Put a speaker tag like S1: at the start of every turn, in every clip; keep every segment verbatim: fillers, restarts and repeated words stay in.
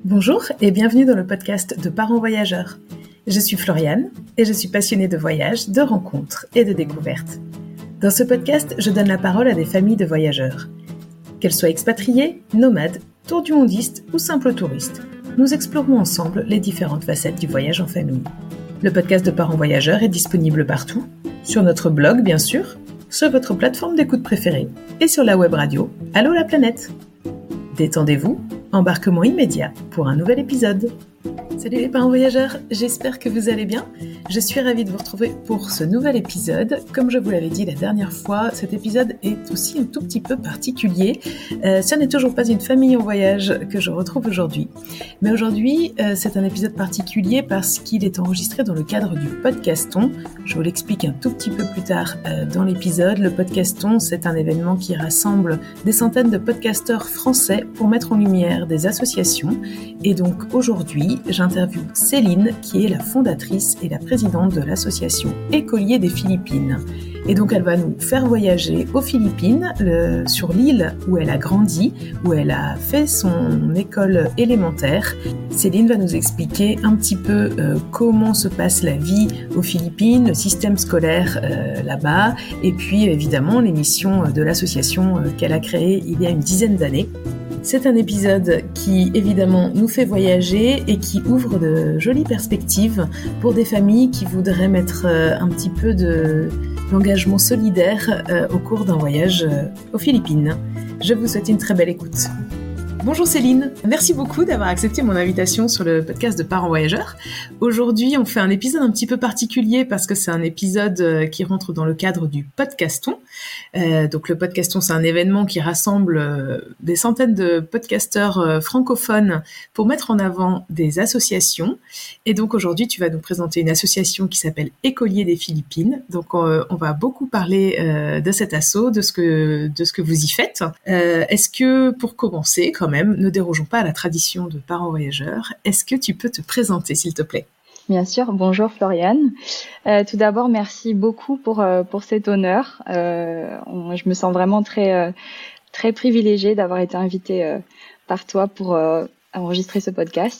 S1: Bonjour et bienvenue dans le podcast de Parents Voyageurs. Je suis Floriane et je suis passionnée de voyages, de rencontres et de découvertes. Dans ce podcast, je donne la parole à des familles de voyageurs. Qu'elles soient expatriées, nomades, tour du mondistes ou simples touristes, nous explorons ensemble les différentes facettes du voyage en famille. Le podcast de Parents Voyageurs est disponible partout, sur notre blog bien sûr, sur votre plateforme d'écoute préférée et sur la web radio Allô la planète. Détendez-vous, embarquement immédiat pour un nouvel épisode. Salut les parents voyageurs, j'espère que vous allez bien. Je suis ravie de vous retrouver pour ce nouvel épisode. Comme je vous l'avais dit la dernière fois, cet épisode est aussi un tout petit peu particulier. Euh, ce n'est toujours pas une famille en voyage que je retrouve aujourd'hui. Mais aujourd'hui, euh, c'est un épisode particulier parce qu'il est enregistré dans le cadre du podcaston. Je vous l'explique un tout petit peu plus tard euh, dans l'épisode. Le podcaston, c'est un événement qui rassemble des centaines de podcasteurs français pour mettre en lumière des associations. Et donc aujourd'hui, j'interviewe Céline, qui est la fondatrice et la présidente de l'association Écoliers des Philippines. Et donc, elle va nous faire voyager aux Philippines, le, sur l'île où elle a grandi, où elle a fait son école élémentaire. Céline va nous expliquer un petit peu euh, comment se passe la vie aux Philippines, le système scolaire euh, là-bas, et puis évidemment les missions de l'association euh, qu'elle a créée il y a une dizaine d'années. C'est un épisode qui, évidemment, nous fait voyager et qui ouvre de jolies perspectives pour des familles qui voudraient mettre un petit peu de, d'engagement solidaire au cours d'un voyage aux Philippines. Je vous souhaite une très belle écoute. Bonjour Céline, merci beaucoup d'avoir accepté mon invitation sur le podcast de Parents Voyageurs. Aujourd'hui, on fait un épisode un petit peu particulier parce que c'est un épisode qui rentre dans le cadre du podcaston. Euh, donc le podcaston, c'est un événement qui rassemble euh, des centaines de podcasteurs euh, francophones pour mettre en avant des associations. Et donc aujourd'hui, tu vas nous présenter une association qui s'appelle Écoliers des Philippines. Donc euh, on va beaucoup parler euh, de cet asso, de ce que de ce que vous y faites. Euh, est-ce que pour commencer, quand même, ne dérogeons pas à la tradition de Parents Voyageurs, est-ce que tu peux te présenter, s'il te plaît ?
S2: Bien sûr, bonjour Floriane. Euh, tout d'abord, merci beaucoup pour euh, pour cet honneur. Euh, on, je me sens vraiment très euh, très privilégiée d'avoir été invitée euh, par toi pour euh, enregistrer ce podcast.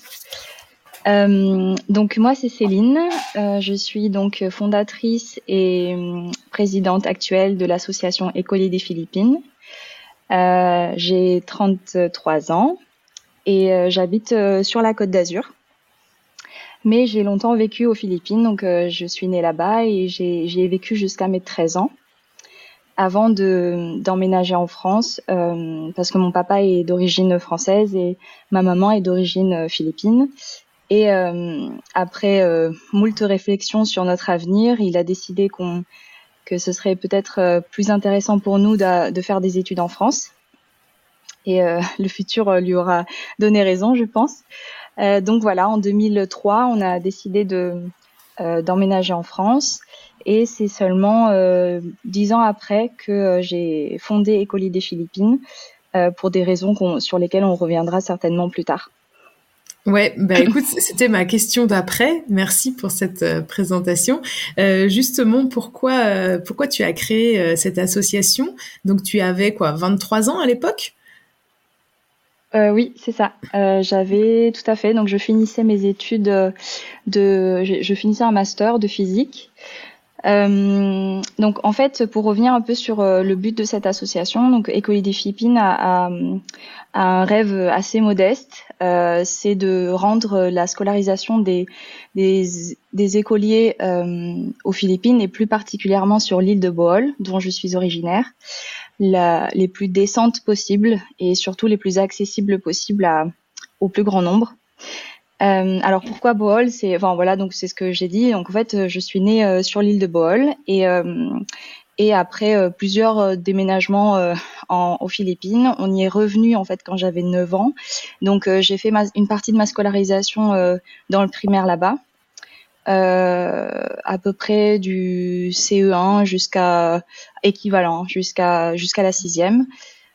S2: Euh, donc moi c'est Céline, euh, je suis donc fondatrice et euh, présidente actuelle de l'association Écoliers des Philippines. Euh, j'ai trente-trois ans et euh, j'habite euh, sur la Côte d'Azur. Mais j'ai longtemps vécu aux Philippines, donc euh, je suis née là-bas et j'ai, j'y ai vécu jusqu'à mes treize ans, avant de, d'emménager en France, euh, parce que mon papa est d'origine française et ma maman est d'origine philippine. Et euh, après euh, moult réflexions sur notre avenir, il a décidé qu'on, que ce serait peut-être euh, plus intéressant pour nous de, de faire des études en France. Et euh, le futur lui aura donné raison, je pense. Euh, donc voilà, en deux mille trois, on a décidé de euh, d'emménager en France et c'est seulement euh, dix ans après que euh, j'ai fondé Écoliers des Philippines euh, pour des raisons qu'on, sur lesquelles on reviendra certainement plus tard.
S1: Ouais, bah écoute, c'était ma question d'après. Merci pour cette euh, présentation. Euh, justement, pourquoi euh, pourquoi tu as créé euh, cette association ? Donc tu avais quoi, vingt-trois ans à l'époque ?
S2: Euh, oui, c'est ça. Euh, j'avais tout à fait. Donc, je finissais mes études de, je, je finissais un master de physique. Euh, donc, en fait, pour revenir un peu sur euh, le but de cette association, donc Écoliers des Philippines a, a, a un rêve assez modeste. Euh, c'est de rendre la scolarisation des des, des écoliers euh, aux Philippines et plus particulièrement sur l'île de Bohol, dont je suis originaire, La, les plus décentes possibles et surtout les plus accessibles possibles à, au plus grand nombre. Euh, alors pourquoi Bohol ? C'est, enfin voilà, donc c'est ce que j'ai dit. Donc en fait, je suis née euh, sur l'île de Bohol et euh, et après euh, plusieurs euh, déménagements euh, en, aux Philippines, on y est revenu en fait quand j'avais neuf ans. Donc euh, j'ai fait ma, une partie de ma scolarisation euh, dans le primaire là-bas. Euh, à peu près du C E un jusqu'à équivalent, jusqu'à jusqu'à la sixième.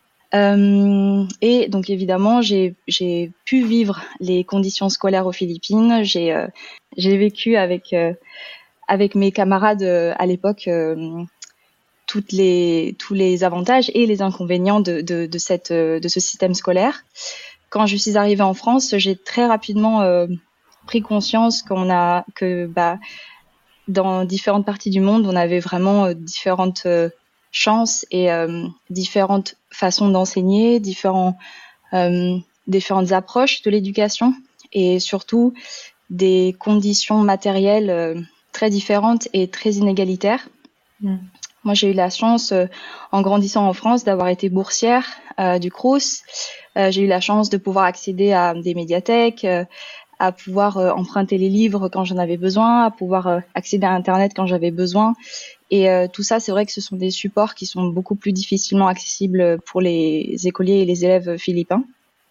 S2: Euh, et donc évidemment, j'ai j'ai pu vivre les conditions scolaires aux Philippines. J'ai euh, j'ai vécu avec euh, avec mes camarades euh, à l'époque euh, toutes les tous les avantages et les inconvénients de de de cette de ce système scolaire. quand je suis arrivée en France, j'ai très rapidement euh, pris conscience qu'on a que bah dans différentes parties du monde, on avait vraiment euh, différentes euh, chances et euh, différentes façons d'enseigner, différents euh, différentes approches de l'éducation et surtout des conditions matérielles euh, très différentes et très inégalitaires. Mmh. Moi, j'ai eu la chance, euh, en grandissant en France, d'avoir été boursière euh, du Crous. Euh, j'ai eu la chance de pouvoir accéder à des médiathèques, euh, à pouvoir euh, emprunter les livres quand j'en avais besoin, à pouvoir euh, accéder à Internet quand j'avais besoin. Et euh, tout ça, c'est vrai que ce sont des supports qui sont beaucoup plus difficilement accessibles pour les écoliers et les élèves philippins.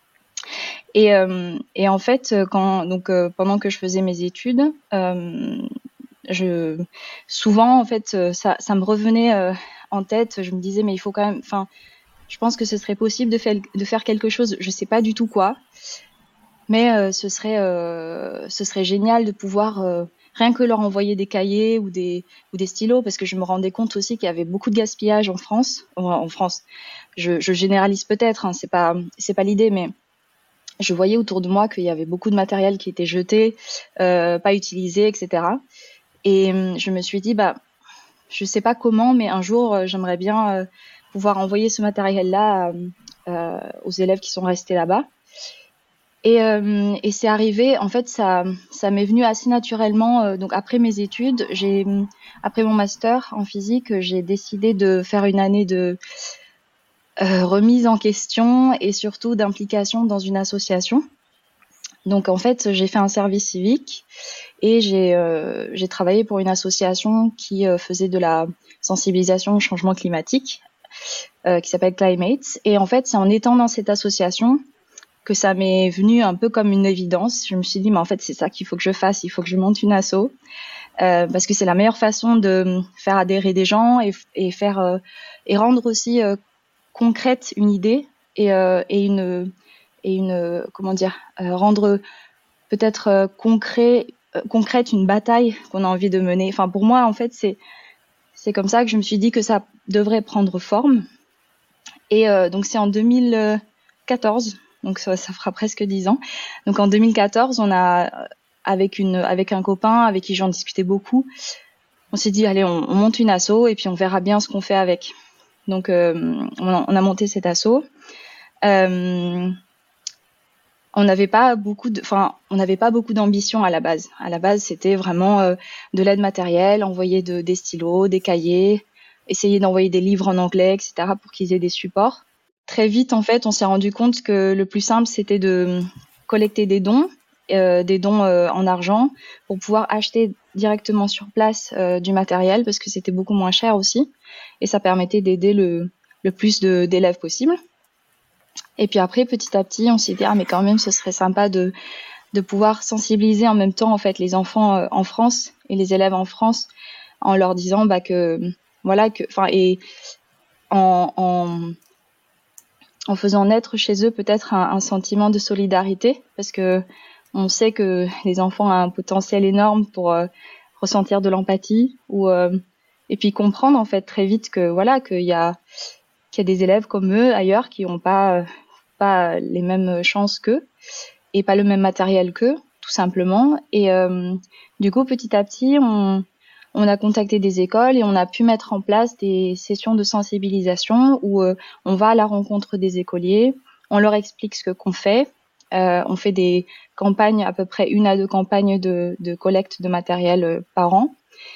S2: Et, euh, et en fait, quand donc euh, pendant que je faisais mes études, euh, je souvent en fait ça, ça me revenait euh, en tête. Je me disais mais il faut quand même. Enfin, je pense que ce serait possible de faire de faire quelque chose. Je sais pas du tout quoi, mais euh, ce serait euh, ce serait génial de pouvoir euh, rien que leur envoyer des cahiers ou des ou des stylos, parce que je me rendais compte aussi qu'il y avait beaucoup de gaspillage en France. En France, je, je généralise peut-être. Hein, c'est pas c'est pas l'idée, mais je voyais autour de moi qu'il y avait beaucoup de matériel qui était jeté, euh, pas utilisé, et cetera. Et je me suis dit, bah, je sais pas comment, mais un jour, euh, j'aimerais bien euh, pouvoir envoyer ce matériel-là euh, aux élèves qui sont restés là-bas. Et, euh, et c'est arrivé, en fait, ça, ça m'est venu assez naturellement. Euh, donc après mes études, j'ai, après mon master en physique, j'ai décidé de faire une année de euh, remise en question et surtout d'implication dans une association. Donc en fait, j'ai fait un service civique et j'ai euh, j'ai travaillé pour une association qui euh, faisait de la sensibilisation au changement climatique, euh, qui s'appelle Climate. Et en fait, c'est en étant dans cette association que ça m'est venu un peu comme une évidence. Je me suis dit, mais en fait, c'est ça qu'il faut que je fasse. Il faut que je monte une asso, euh, parce que c'est la meilleure façon de faire adhérer des gens et, et faire euh, et rendre aussi euh, concrète une idée et, euh, et une et une comment dire euh, rendre peut-être euh, concret euh, concrète une bataille qu'on a envie de mener. Enfin, pour moi, en fait, c'est c'est comme ça que je me suis dit que ça devrait prendre forme. Et euh, donc c'est en deux mille quatorze, donc ça, ça fera presque dix ans. Donc en deux mille quatorze, on a avec une avec un copain avec qui j'en discutais beaucoup, on s'est dit allez, on, on monte une asso et puis on verra bien ce qu'on fait avec. Donc euh, on, a, on a monté cette asso. Euh, On n'avait pas beaucoup de, enfin, on n'avait pas beaucoup d'ambition à la base. À la base, c'était vraiment euh, de l'aide matérielle, envoyer de, des stylos, des cahiers, essayer d'envoyer des livres en anglais, et cetera, pour qu'ils aient des supports. Très vite, en fait, on s'est rendu compte que le plus simple, c'était de collecter des dons, euh, des dons euh, en argent, pour pouvoir acheter directement sur place euh, du matériel, parce que c'était beaucoup moins cher aussi, et ça permettait d'aider le, le plus de, d'élèves possible. Et puis après, petit à petit, on s'est dit ah mais quand même, ce serait sympa de de pouvoir sensibiliser en même temps en fait les enfants euh, en France et les élèves en France, en leur disant bah que voilà que enfin et en, en en faisant naître chez eux peut-être un, un sentiment de solidarité, parce que on sait que les enfants ont un potentiel énorme pour euh, ressentir de l'empathie ou euh, et puis comprendre en fait très vite que voilà qu'il y a qu'il y a des élèves comme eux ailleurs qui n'ont pas euh, pas les mêmes chances qu'eux et pas le même matériel qu'eux, tout simplement. Et euh, du coup, petit à petit, on, on a contacté des écoles et on a pu mettre en place des sessions de sensibilisation où euh, on va à la rencontre des écoliers, on leur explique ce qu'on fait, euh, on fait des campagnes, à peu près une à deux campagnes de, de collecte de matériel euh, par an.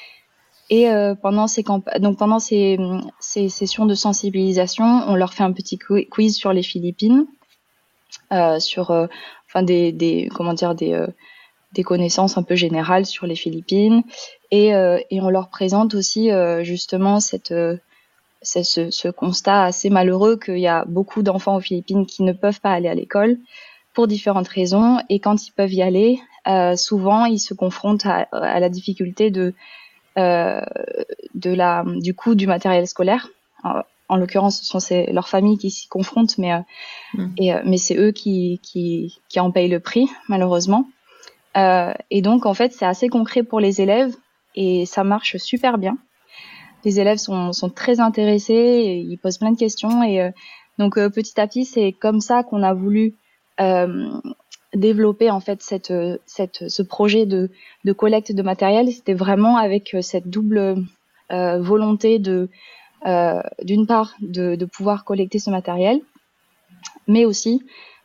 S2: Et euh, pendant ces camp- donc pendant ces, ces sessions de sensibilisation, on leur fait un petit quiz sur les Philippines, euh, sur euh, enfin des, des comment dire des euh, des connaissances un peu générales sur les Philippines, et euh, et on leur présente aussi euh, justement cette euh, ce, ce constat assez malheureux qu'il y a beaucoup d'enfants aux Philippines qui ne peuvent pas aller à l'école pour différentes raisons, et quand ils peuvent y aller, euh, souvent ils se confrontent à, à la difficulté de Euh, de la du coût du matériel scolaire. En, en l'occurrence, ce sont ces, leurs familles qui s'y confrontent, mais euh, mmh. et, euh, mais c'est eux qui qui qui en payent le prix, malheureusement. Euh, et donc en fait, c'est assez concret pour les élèves et ça marche super bien. Les élèves sont sont très intéressés, et ils posent plein de questions, et euh, donc euh, petit à petit, c'est comme ça qu'on a voulu euh, développer en fait cette, cette, ce projet de, de collecte de matériel, c'était vraiment avec cette double euh, volonté de, euh, d'une part, de, de pouvoir collecter ce matériel, mais aussi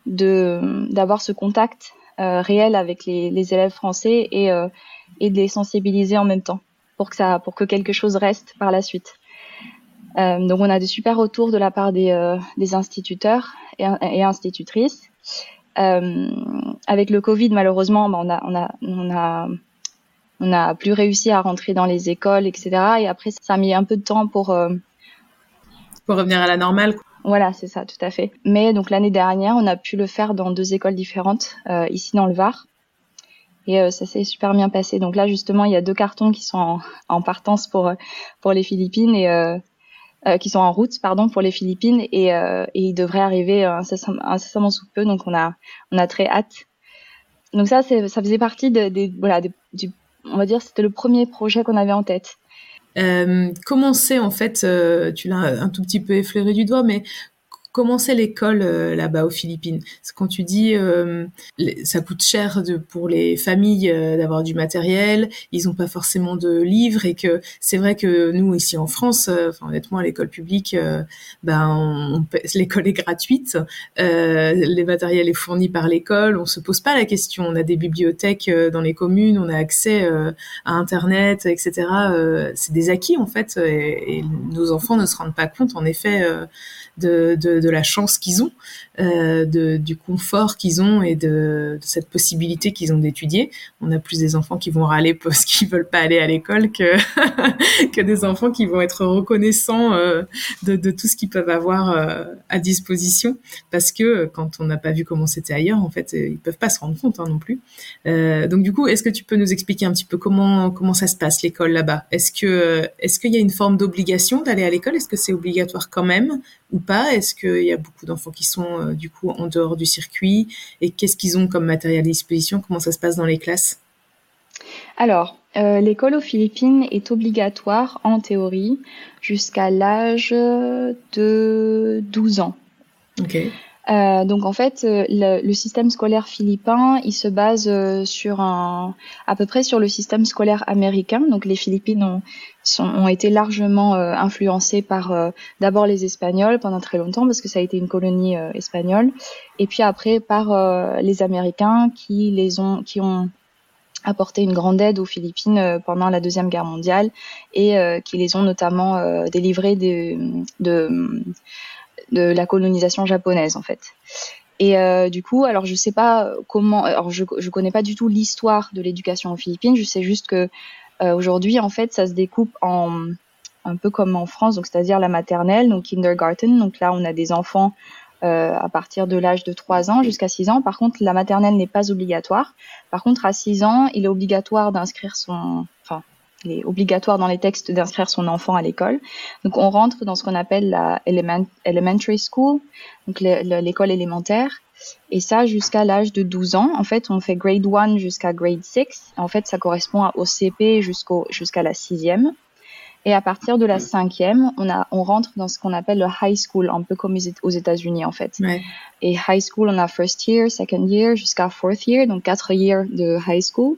S2: de, d'avoir ce contact euh, réel avec les, les élèves français et, euh, et de les sensibiliser en même temps pour que ça, pour que quelque chose reste par la suite. Euh, donc on a de super retours de la part des, euh, des instituteurs et, et institutrices. Euh, avec le Covid, malheureusement, bah, on a, on a, on a, on a plus réussi à rentrer dans les écoles, et cetera. Et après, ça a mis un peu de temps pour euh...
S1: pour revenir à la normale.
S2: Voilà, c'est ça, tout à fait. Mais donc l'année dernière, on a pu le faire dans deux écoles différentes, euh, ici dans le Var, et euh, ça s'est super bien passé. Donc là, justement, il y a deux cartons qui sont en, en partance pour pour les Philippines et euh, Euh, qui sont en route, pardon, pour les Philippines et, euh, et ils devraient arriver incessamment, incessamment sous peu. Donc on a, on a très hâte. Donc ça, c'est, ça faisait partie de, de voilà, de, du, on va dire, c'était le premier projet qu'on avait en tête.
S1: Euh, comment c'est en fait, euh, tu l'as un tout petit peu effleuré du doigt, mais comment c'est l'école euh, là-bas aux Philippines? C'est quand tu dis euh, les, ça coûte cher de, pour les familles euh, d'avoir du matériel, ils n'ont pas forcément de livres et que c'est vrai que nous ici en France, euh, enfin, honnêtement à l'école publique, euh, ben on, on, l'école est gratuite, euh, le matériel est fourni par l'école, on se pose pas la question, on a des bibliothèques euh, dans les communes, on a accès euh, à Internet, et cetera. Euh, c'est des acquis en fait et, et nos enfants ne se rendent pas compte en effet euh, de, de, de la chance qu'ils ont, euh, de, du confort qu'ils ont et de, de cette possibilité qu'ils ont d'étudier. On a plus des enfants qui vont râler parce qu'ils veulent pas aller à l'école que, que des enfants qui vont être reconnaissants euh, de, de tout ce qu'ils peuvent avoir euh, à disposition. Parce que quand on n'a pas vu comment c'était ailleurs, en fait, ils peuvent pas se rendre compte hein, non plus. Euh, donc du coup, est-ce que tu peux nous expliquer un petit peu comment, comment ça se passe l'école là-bas? Est-ce que, est-ce qu'il y a une forme d'obligation d'aller à l'école? Est-ce que c'est obligatoire quand même ou pas? Est-ce qu'il y a beaucoup d'enfants qui sont euh, du coup en dehors du circuit? Et qu'est-ce qu'ils ont comme matériel à disposition? Comment ça se passe dans les classes?
S2: Alors, euh, l'école aux Philippines est obligatoire en théorie jusqu'à l'âge de douze ans.
S1: Ok.
S2: Euh, donc en fait, le, le système scolaire philippin, il se base euh, sur un, à peu près sur le système scolaire américain. Donc les Philippines ont, sont, ont été largement euh, influencées par euh, d'abord les Espagnols pendant très longtemps parce que ça a été une colonie euh, espagnole, et puis après par euh, les Américains qui les ont, qui ont apporté une grande aide aux Philippines euh, pendant la Deuxième Guerre mondiale et euh, qui les ont notamment euh, délivrés de, de de la colonisation japonaise en fait. Et euh, du coup, alors je sais pas comment, alors je je connais pas du tout l'histoire de l'éducation aux Philippines. Je sais juste que euh, aujourd'hui en fait ça se découpe en un peu comme en France, donc c'est-à-dire la maternelle, donc kindergarten. Donc là on a des enfants euh, à partir de l'âge de trois ans jusqu'à six ans. Par contre la maternelle n'est pas obligatoire. Par contre à six ans il est obligatoire d'inscrire son, enfin il est obligatoire dans les textes d'inscrire son enfant à l'école. Donc, on rentre dans ce qu'on appelle la element, elementary school, donc le, le, l'école élémentaire. Et ça, jusqu'à l'âge de douze ans. En fait, on fait grade one jusqu'à grade six. En fait, ça correspond au C P jusqu'au, jusqu'à la sixième. Et à partir de la cinquième, on a, on rentre dans ce qu'on appelle le high school, un peu comme aux États-Unis, en fait.
S1: Ouais.
S2: Et high school, on a first year, second year, jusqu'à fourth year, donc quatre years de high school.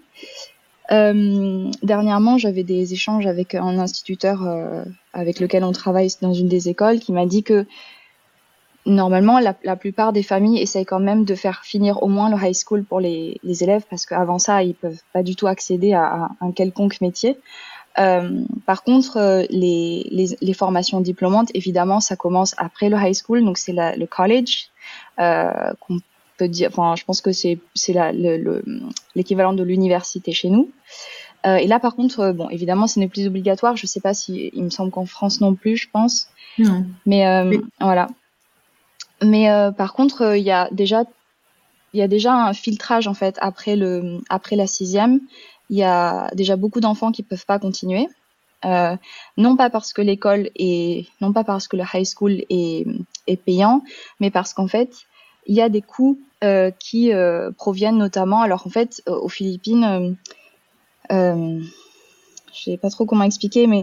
S2: Euh, dernièrement, j'avais des échanges avec un instituteur euh, avec lequel on travaille dans une des écoles qui m'a dit que normalement, la, la plupart des familles essayent quand même de faire finir au moins le high school pour les, les élèves parce qu'avant ça, ils peuvent pas du tout accéder à, à un quelconque métier. Euh, par contre, euh, les, les, les formations diplômantes, évidemment, ça commence après le high school, donc c'est la, le college euh, qu'on peut dire. Enfin, je pense que c'est c'est la, le, le, l'équivalent de l'université chez nous. Euh, et là, par contre, euh, bon, évidemment, ce n'est plus obligatoire. Je sais pas si, il me semble qu'en France non plus, je pense.
S1: Non.
S2: Mais euh,
S1: Mais...
S2: voilà. Mais euh, par contre, il euh, y a déjà, il y a déjà un filtrage en fait après le, après la sixième. Il y a déjà beaucoup d'enfants qui peuvent pas continuer. Euh, non pas parce que l'école est, non pas parce que le high school est, est payant, mais parce qu'en fait, il y a des coûts euh, qui euh, proviennent notamment. Alors en fait, euh, aux Philippines, euh, euh, je sais pas trop comment expliquer, mais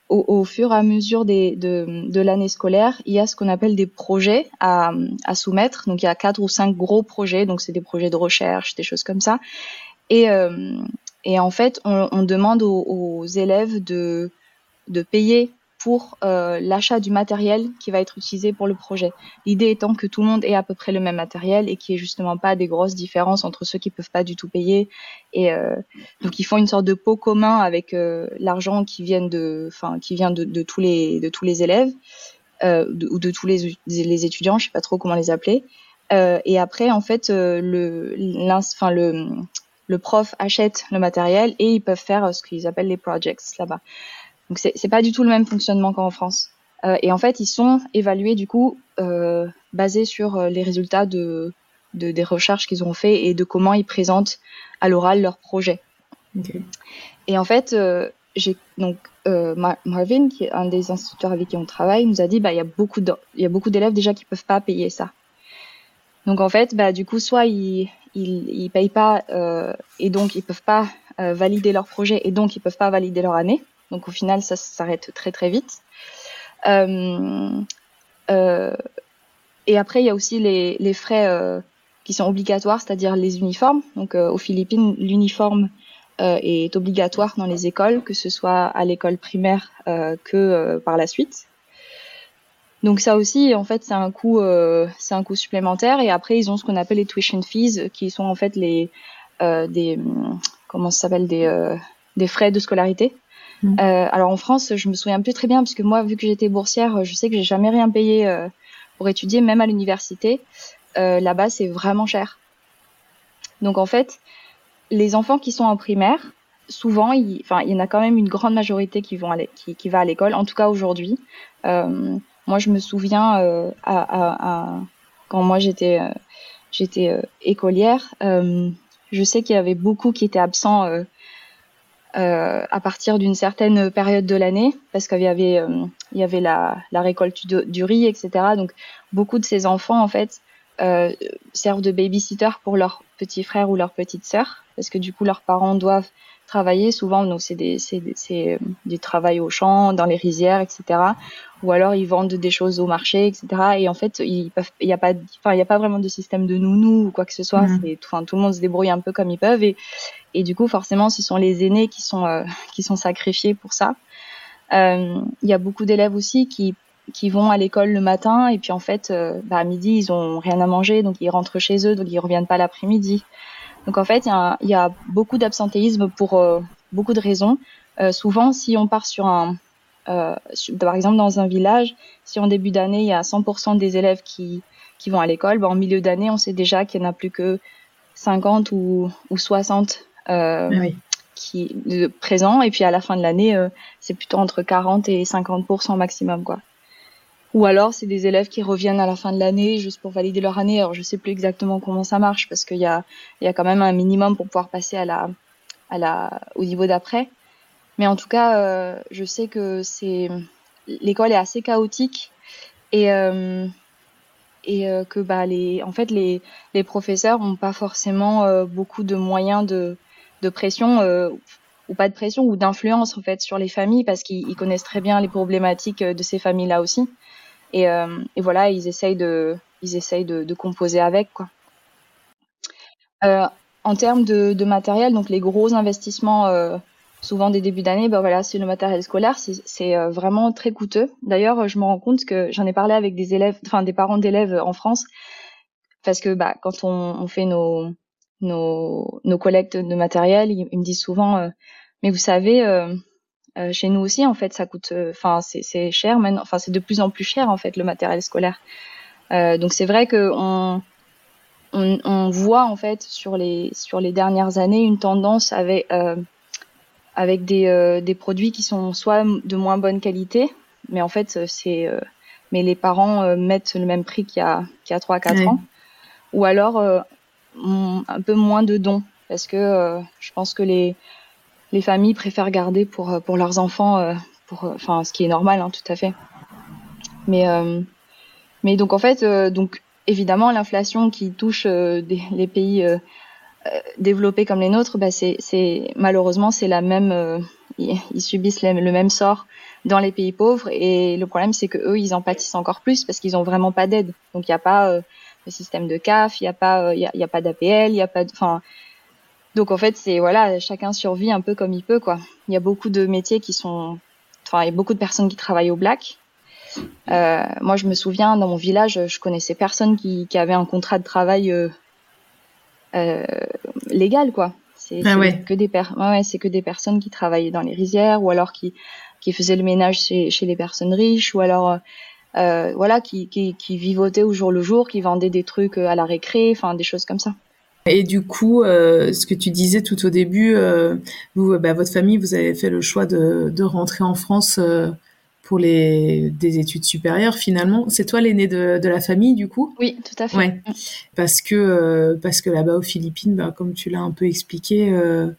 S2: au, au fur et à mesure des, de, de l'année scolaire, il y a ce qu'on appelle des projets à, à soumettre. Donc, il y a quatre ou cinq gros projets. Donc, c'est des projets de recherche, des choses comme ça. Et, euh, et en fait, on, on demande aux, aux élèves de, de payer pour euh, l'achat du matériel qui va être utilisé pour le projet. L'idée étant que tout le monde ait à peu près le même matériel et qu'il n'y ait justement pas des grosses différences entre ceux qui peuvent pas du tout payer. Et euh, donc ils font une sorte de pot commun avec euh, l'argent qui vient de, enfin qui vient de, de tous les de tous les élèves euh, de, ou de tous les les étudiants, je sais pas trop comment les appeler. Euh, et après en fait euh, le enfin le le prof achète le matériel et ils peuvent faire ce qu'ils appellent les projects là-bas. Donc c'est c'est pas du tout le même fonctionnement qu'en France. Euh, et en fait, ils sont évalués du coup euh, basés sur euh, les résultats de, de des recherches qu'ils ont fait et de comment ils présentent à l'oral leur projet.
S1: Okay.
S2: Et en fait, euh, j'ai donc euh, Marvin, qui est un des instituteurs avec qui on travaille, nous a dit bah il y a beaucoup de, il y a beaucoup d'élèves déjà qui peuvent pas payer ça. Donc en fait, bah du coup soit ils ils ils payent pas euh, et donc ils peuvent pas euh, valider leur projet et donc ils peuvent pas valider leur année. Donc au final, ça s'arrête très très vite. Euh, euh, et après, il y a aussi les, les frais euh, qui sont obligatoires, c'est-à-dire les uniformes. Donc euh, aux Philippines, l'uniforme euh, est obligatoire dans les écoles, que ce soit à l'école primaire euh, que euh, par la suite. Donc ça aussi, en fait, c'est un coût, euh, c'est un coût supplémentaire. Et après, ils ont ce qu'on appelle les tuition fees, qui sont en fait les euh, des comment ça s'appelle des euh, des frais de scolarité. Mmh. Euh, alors en France, je me souviens plus très bien parce que moi, vu que j'étais boursière, je sais que j'ai jamais rien payé euh, pour étudier, même à l'université. Euh, là-bas, c'est vraiment cher. Donc en fait, les enfants qui sont en primaire, souvent, il, enfin, il y en a quand même une grande majorité qui vont aller, qui, qui va à l'école. En tout cas aujourd'hui. Euh, moi, je me souviens euh, à, à, à, quand moi j'étais, euh, j'étais euh, écolière, euh, je sais qu'il y avait beaucoup qui étaient absents. Euh, Euh, à partir d'une certaine période de l'année, parce qu'il y avait euh, il y avait la, la récolte du, du riz, et cetera. Donc beaucoup de ces enfants en fait euh, servent de babysitter pour leurs petits frères ou leurs petites sœurs, parce que du coup leurs parents doivent travailler souvent. Donc c'est des c'est des, c'est du travail au champ, dans les rizières, et cetera. Ou alors ils vendent des choses au marché, et cetera. Et en fait ils peuvent, il y a pas, enfin il y a pas vraiment de système de nounou ou quoi que ce soit. Mmh. C'est, enfin tout le monde se débrouille un peu comme ils peuvent et Et du coup, forcément, ce sont les aînés qui sont euh, qui sont sacrifiés pour ça. Il euh, y a beaucoup d'élèves aussi qui qui vont à l'école le matin et puis en fait, euh, bah, à midi, ils ont rien à manger, donc ils rentrent chez eux, donc ils reviennent pas l'après-midi. Donc en fait, il y a, y a beaucoup d'absentéisme pour euh, beaucoup de raisons. Euh, souvent, si on part sur un, euh, sur, par exemple dans un village, si en début d'année il y a cent pour cent des élèves qui qui vont à l'école, bah, en milieu d'année, on sait déjà qu'il y en a plus que cinquante ou, ou soixante euh, oui. qui de présents et puis à la fin de l'année euh, c'est plutôt entre quarante et cinquante pour cent maximum quoi. Ou alors c'est des élèves qui reviennent à la fin de l'année juste pour valider leur année. Alors je sais plus exactement comment ça marche parce qu'il y a il y a quand même un minimum pour pouvoir passer à la à la au niveau d'après. Mais en tout cas euh, je sais que c'est l'école est assez chaotique et euh, et euh, que bah les en fait les les professeurs ont pas forcément euh, beaucoup de moyens de de pression euh, ou pas de pression ou d'influence en fait sur les familles parce qu'ils ils connaissent très bien les problématiques de ces familles-là aussi et euh, et voilà ils essayent de ils essayent de, de composer avec quoi. Euh, en termes de, de matériel, donc les gros investissements euh, souvent des débuts d'année, ben voilà, c'est le matériel scolaire, c'est, c'est euh, vraiment très coûteux. D'ailleurs, je me rends compte que j'en ai parlé avec des élèves, enfin des parents d'élèves en France, parce que bah quand on, on fait nos nos nos collectes de matériel, ils, ils me disent souvent, euh, mais vous savez, euh, euh, chez nous aussi en fait ça coûte, enfin euh, c'est c'est cher maintenant, enfin c'est de plus en plus cher en fait le matériel scolaire. Euh, donc c'est vrai que on On, on voit en fait sur les sur les dernières années une tendance avec euh, avec des euh, des produits qui sont soit de moins bonne qualité, mais en fait c'est euh, mais les parents euh, mettent le même prix qu'il y a qu'il y a trois à quatre ouais. ans, ou alors euh, un peu moins de dons parce que euh, je pense que les les familles préfèrent garder pour pour leurs enfants euh, pour enfin ce qui est normal hein, tout à fait. Mais euh, mais donc en fait euh, donc évidemment, l'inflation qui touche euh, des, les pays euh, euh, développés comme les nôtres, bah c'est, c'est malheureusement c'est la même, euh, ils, ils subissent le, le même sort dans les pays pauvres. Et le problème, c'est que eux, ils en pâtissent encore plus parce qu'ils ont vraiment pas d'aide. Donc il y a pas euh, de système de C A F, il y a pas, il euh, y, a, y a pas d'A P L, il y a pas, enfin. Donc en fait, c'est voilà, chacun survit un peu comme il peut, quoi. Il y a beaucoup de métiers qui sont, enfin, il y a beaucoup de personnes qui travaillent au black. Euh, moi, je me souviens, dans mon village, je connaissais personne qui, qui avait un contrat de travail euh, euh, légal, quoi. C'est,
S1: ah
S2: c'est
S1: ouais.
S2: que des per- ouais, ouais, c'est que des personnes qui travaillaient dans les rizières ou alors qui qui faisaient le ménage chez, chez les personnes riches ou alors euh, voilà qui, qui qui vivotaient au jour le jour, qui vendaient des trucs à la récré, enfin des choses comme ça.
S1: Et du coup, euh, ce que tu disais tout au début, euh, vous, bah, votre famille, vous avez fait le choix de, de rentrer en France euh, pour les des études supérieures. Finalement, c'est toi l'aîné de, de la famille, du coup?
S2: Oui, tout à fait.
S1: Ouais, parce que euh, parce que là-bas aux Philippines, bah, comme tu l'as un peu expliqué, euh,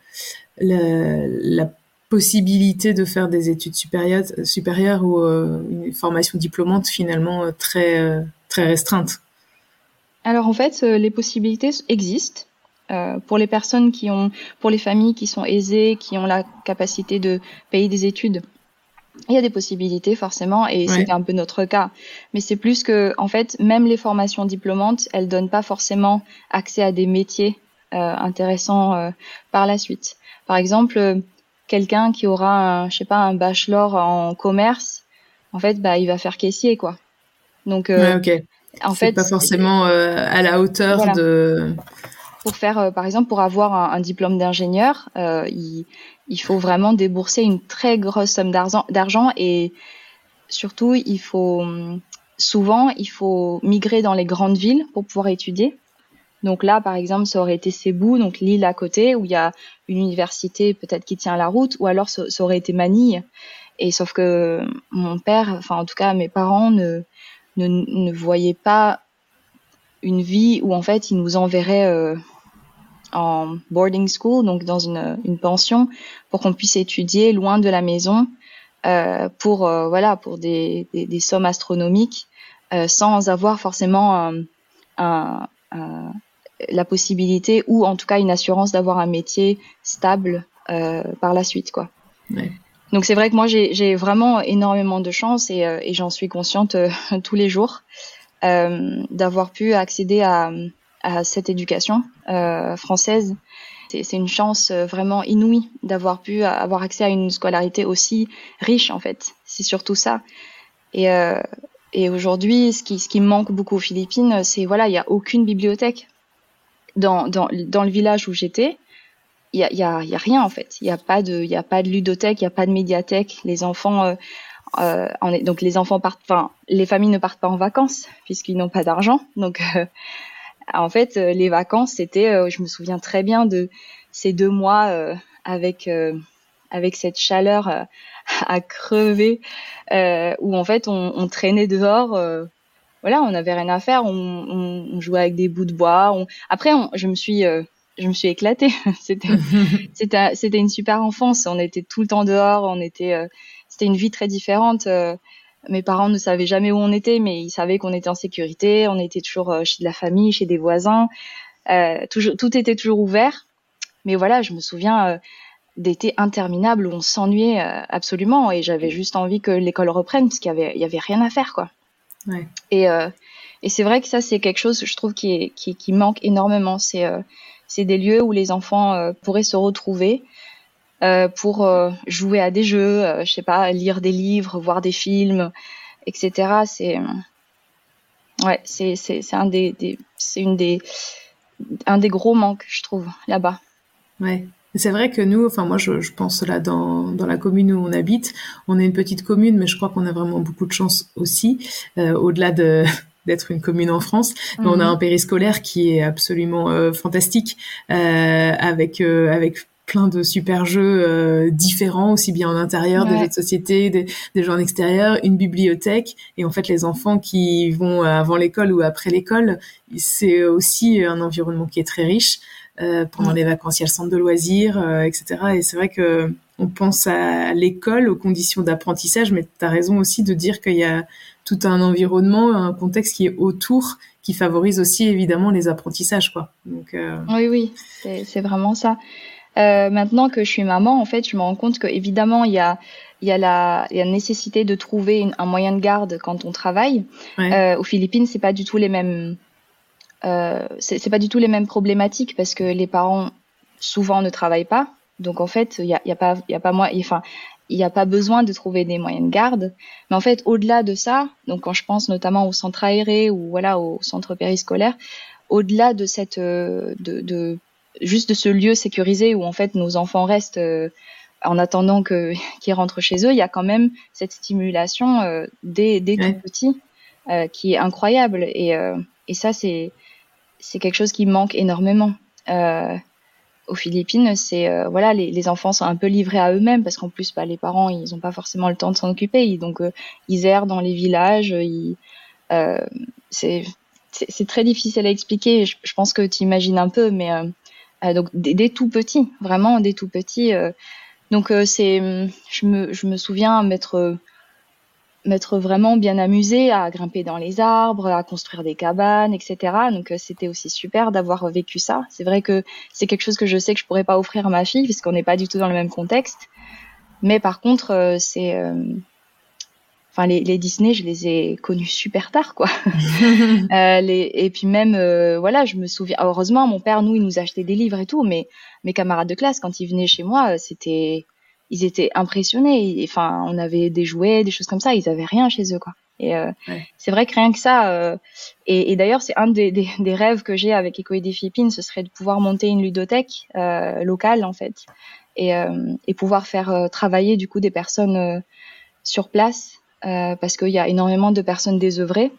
S1: la, la possibilité de faire des études supérieures, supérieures ou euh, une formation diplômante finalement euh, très euh, très restreinte.
S2: Alors en fait, euh, les possibilités existent euh, pour les personnes qui ont, pour les familles qui sont aisées, qui ont la capacité de payer des études. Il y a des possibilités forcément, et
S1: Ouais.
S2: c'était un peu notre cas. Mais c'est plus que, en fait, même les formations diplômantes, elles donnent pas forcément accès à des métiers euh, intéressants euh, par la suite. Par exemple, euh, quelqu'un qui aura, un, je sais pas, un bachelor en commerce, en fait, bah, il va faire caissier, quoi. Donc, euh,
S1: Ouais, ok.
S2: en
S1: C'est
S2: fait,
S1: pas forcément euh, à la hauteur
S2: voilà.
S1: de.
S2: Pour faire, euh, par exemple, pour avoir un, un diplôme d'ingénieur, euh, il, il faut vraiment débourser une très grosse somme d'argent, d'argent et surtout, il faut souvent, il faut migrer dans les grandes villes pour pouvoir étudier. Donc là, par exemple, ça aurait été Cebu, donc l'île à côté, où il y a une université peut-être qui tient la route, ou alors ça, ça aurait été Manille. Et sauf que mon père, enfin en tout cas mes parents, ne, ne, ne voyaient pas une vie où en fait ils nous enverraient euh, en boarding school, donc dans une, une pension, pour qu'on puisse étudier loin de la maison, euh, pour euh, voilà, pour des, des, des sommes astronomiques, euh, sans avoir forcément un, un, un, la possibilité ou en tout cas une assurance d'avoir un métier stable euh, par la suite, quoi.
S1: Ouais.
S2: Donc c'est vrai que moi j'ai, j'ai vraiment énormément de chance et, euh, et j'en suis consciente euh, tous les jours euh, d'avoir pu accéder à à cette éducation euh, française. C'est, c'est une chance vraiment inouïe d'avoir pu avoir accès à une scolarité aussi riche, en fait. C'est surtout ça. Et, euh, et aujourd'hui, ce qui, ce qui me manque beaucoup aux Philippines, c'est voilà, il y a aucune bibliothèque dans dans dans le village où j'étais. Il y a il y a il y a rien en fait. Il y a pas de il y a pas de ludothèque, il y a pas de médiathèque. Les enfants euh, euh, en est, donc les enfants partent, enfin les familles ne partent pas en vacances puisqu'ils n'ont pas d'argent. Donc euh, en fait, euh, les vacances, c'était, euh, je me souviens très bien de ces deux mois euh, avec euh, avec cette chaleur euh, à crever, euh, où en fait on, on traînait dehors. Euh, voilà, on n'avait rien à faire, on, on, on jouait avec des bouts de bois. On... Après, on, je me suis euh, je me suis éclatée. c'était c'était c'était une super enfance. On était tout le temps dehors. On était euh, c'était une vie très différente. Euh, Mes parents ne savaient jamais où on était, mais ils savaient qu'on était en sécurité. On était toujours chez de la famille, chez des voisins. Euh, toujours, tout était toujours ouvert. Mais voilà, je me souviens euh, d'étés interminables où on s'ennuyait euh, absolument et j'avais juste envie que l'école reprenne parce qu'il y avait, il y avait rien à faire, quoi.
S1: Ouais.
S2: Et, euh, et c'est vrai que ça, c'est quelque chose, je trouve, qui, est, qui, qui manque énormément. C'est, euh, c'est des lieux où les enfants euh, pourraient se retrouver. Euh, pour euh, jouer à des jeux, euh, je sais pas, lire des livres, voir des films, et cetera. C'est ouais, c'est c'est c'est un des, des c'est une des un des gros manques, je trouve, là-bas.
S1: Ouais. C'est vrai que nous, enfin moi je, je pense là dans dans la commune où on habite, on est une petite commune, mais je crois qu'on a vraiment beaucoup de chance aussi, euh, au-delà de d'être une commune en France. Mais mm-hmm. On a un périscolaire qui est absolument euh, fantastique, euh, avec euh, avec plein de super jeux euh, différents, aussi bien en intérieur, ouais. Des jeux de société, des, des jeux en extérieur, une bibliothèque. Et en fait, les enfants qui vont avant l'école ou après l'école, c'est aussi un environnement qui est très riche. Euh, pendant mmh. les vacances, il y a le centre de loisirs, euh, et cetera. Et c'est vrai que on pense à l'école, aux conditions d'apprentissage, mais tu as raison aussi de dire qu'il y a tout un environnement, un contexte qui est autour, qui favorise aussi évidemment les apprentissages, quoi. Donc, euh...
S2: oui, oui, c'est, c'est vraiment ça. Euh, maintenant que je suis maman, en fait, je me rends compte que évidemment il y a il y a la il y a la nécessité de trouver une, un moyen de garde quand on travaille.
S1: Ouais.
S2: Euh, aux Philippines, c'est pas du tout les mêmes euh, c'est, c'est pas du tout les mêmes problématiques parce que les parents souvent ne travaillent pas. Donc en fait, il y a il y a pas il y a pas moi enfin il y a pas besoin de trouver des moyens de garde. Mais en fait, au-delà de ça, donc quand je pense notamment au centre aéré ou voilà au centre périscolaire, au-delà de cette euh, de, de juste de ce lieu sécurisé où en fait nos enfants restent euh, en attendant que qu'ils rentrent chez eux, il y a quand même cette stimulation euh, dès dès
S1: Ouais.
S2: tout petit euh, qui est incroyable et euh, et ça c'est c'est quelque chose qui manque énormément. Euh, aux Philippines, c'est euh, voilà, les, les enfants sont un peu livrés à eux-mêmes parce qu'en plus, bah, les parents, ils ont pas forcément le temps de s'en occuper. Ils, donc, euh, ils errent dans les villages. Ils, euh, c'est, c'est c'est très difficile à expliquer. Je, je pense que tu imagines un peu, mais euh, euh, donc dès, dès tout petit, vraiment dès tout petit. Euh, donc euh, c'est, je me je me souviens m'être m'être vraiment bien amusée à grimper dans les arbres, à construire des cabanes, et cetera. Donc euh, c'était aussi super d'avoir vécu ça. C'est vrai que c'est quelque chose que je sais que je pourrais pas offrir à ma fille puisqu'on n'est pas du tout dans le même contexte. Mais par contre, euh, c'est, euh, enfin les, les Disney, je les ai connus super tard, quoi. euh, les, et puis même, euh, voilà, je me souviens. Heureusement, mon père, nous, il nous achetait des livres et tout, mais mes camarades de classe, quand ils venaient chez moi, c'était ils étaient impressionnés. Enfin, on avait des jouets, des choses comme ça. Ils avaient rien chez eux, quoi. Et euh,
S1: Ouais.
S2: c'est vrai que rien que ça. Euh, et, et d'ailleurs, c'est un des, des, des rêves que j'ai avec Eco des Philippines, ce serait de pouvoir monter une ludothèque euh, locale, en fait, et, euh, et pouvoir faire euh, travailler du coup des personnes euh, sur place, euh, parce qu'il y a énormément de personnes désœuvrées.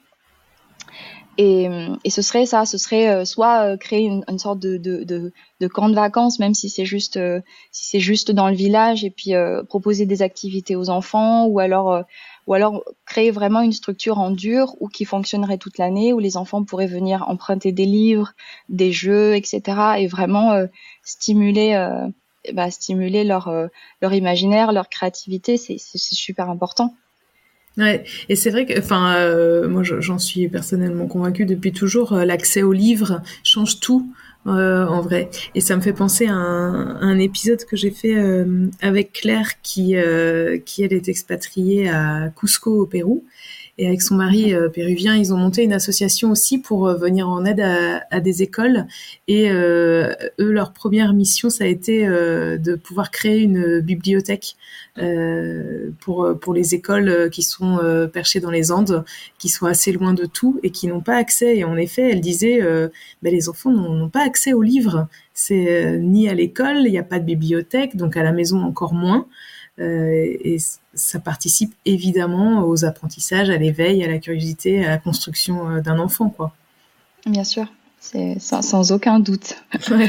S2: Et, et ce serait ça, ce serait euh, soit euh, créer une, une sorte de, de, de, de camp de vacances, même si c'est juste euh, si c'est juste dans le village, et puis euh, proposer des activités aux enfants, ou alors euh, ou alors créer vraiment une structure en dur ou qui fonctionnerait toute l'année, où les enfants pourraient venir emprunter des livres, des jeux, et cetera, et vraiment euh, stimuler euh, bah, stimuler leur euh, leur imaginaire, leur créativité, c'est, c'est, c'est super important.
S1: Ouais, et c'est vrai que, enfin, euh, moi j'en suis personnellement convaincue depuis toujours, euh, l'accès aux livres change tout, euh, en vrai. Et ça me fait penser à un, à un épisode que j'ai fait euh, avec Claire qui, euh, qui elle est expatriée à Cusco au Pérou. Et avec son mari euh, péruvien, ils ont monté une association aussi pour euh, venir en aide à, à des écoles. Et euh, eux, leur première mission, ça a été euh, de pouvoir créer une bibliothèque euh, pour pour les écoles qui sont euh, perchées dans les Andes, qui sont assez loin de tout et qui n'ont pas accès. Et en effet, elle disait, euh, ben, les enfants n'ont, n'ont pas accès aux livres. C'est euh, ni à l'école, il n'y a pas de bibliothèque, donc à la maison encore moins. Euh, et ça participe évidemment aux apprentissages, à l'éveil, à la curiosité, à la construction d'un enfant, quoi.
S2: Bien sûr, c'est sans, sans aucun doute.
S1: Ouais.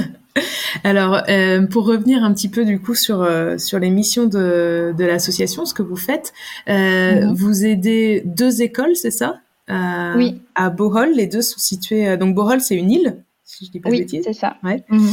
S1: Alors, euh, pour revenir un petit peu du coup sur euh, sur les missions de de l'association, ce que vous faites, euh, mm-hmm. vous aidez deux écoles, c'est ça? À,
S2: oui.
S1: À Bohol, les deux sont situées. Donc Bohol, c'est une île, si je dis pas
S2: oui,
S1: de bêtises.
S2: Oui, c'est ça.
S1: Ouais.
S2: Mm-hmm.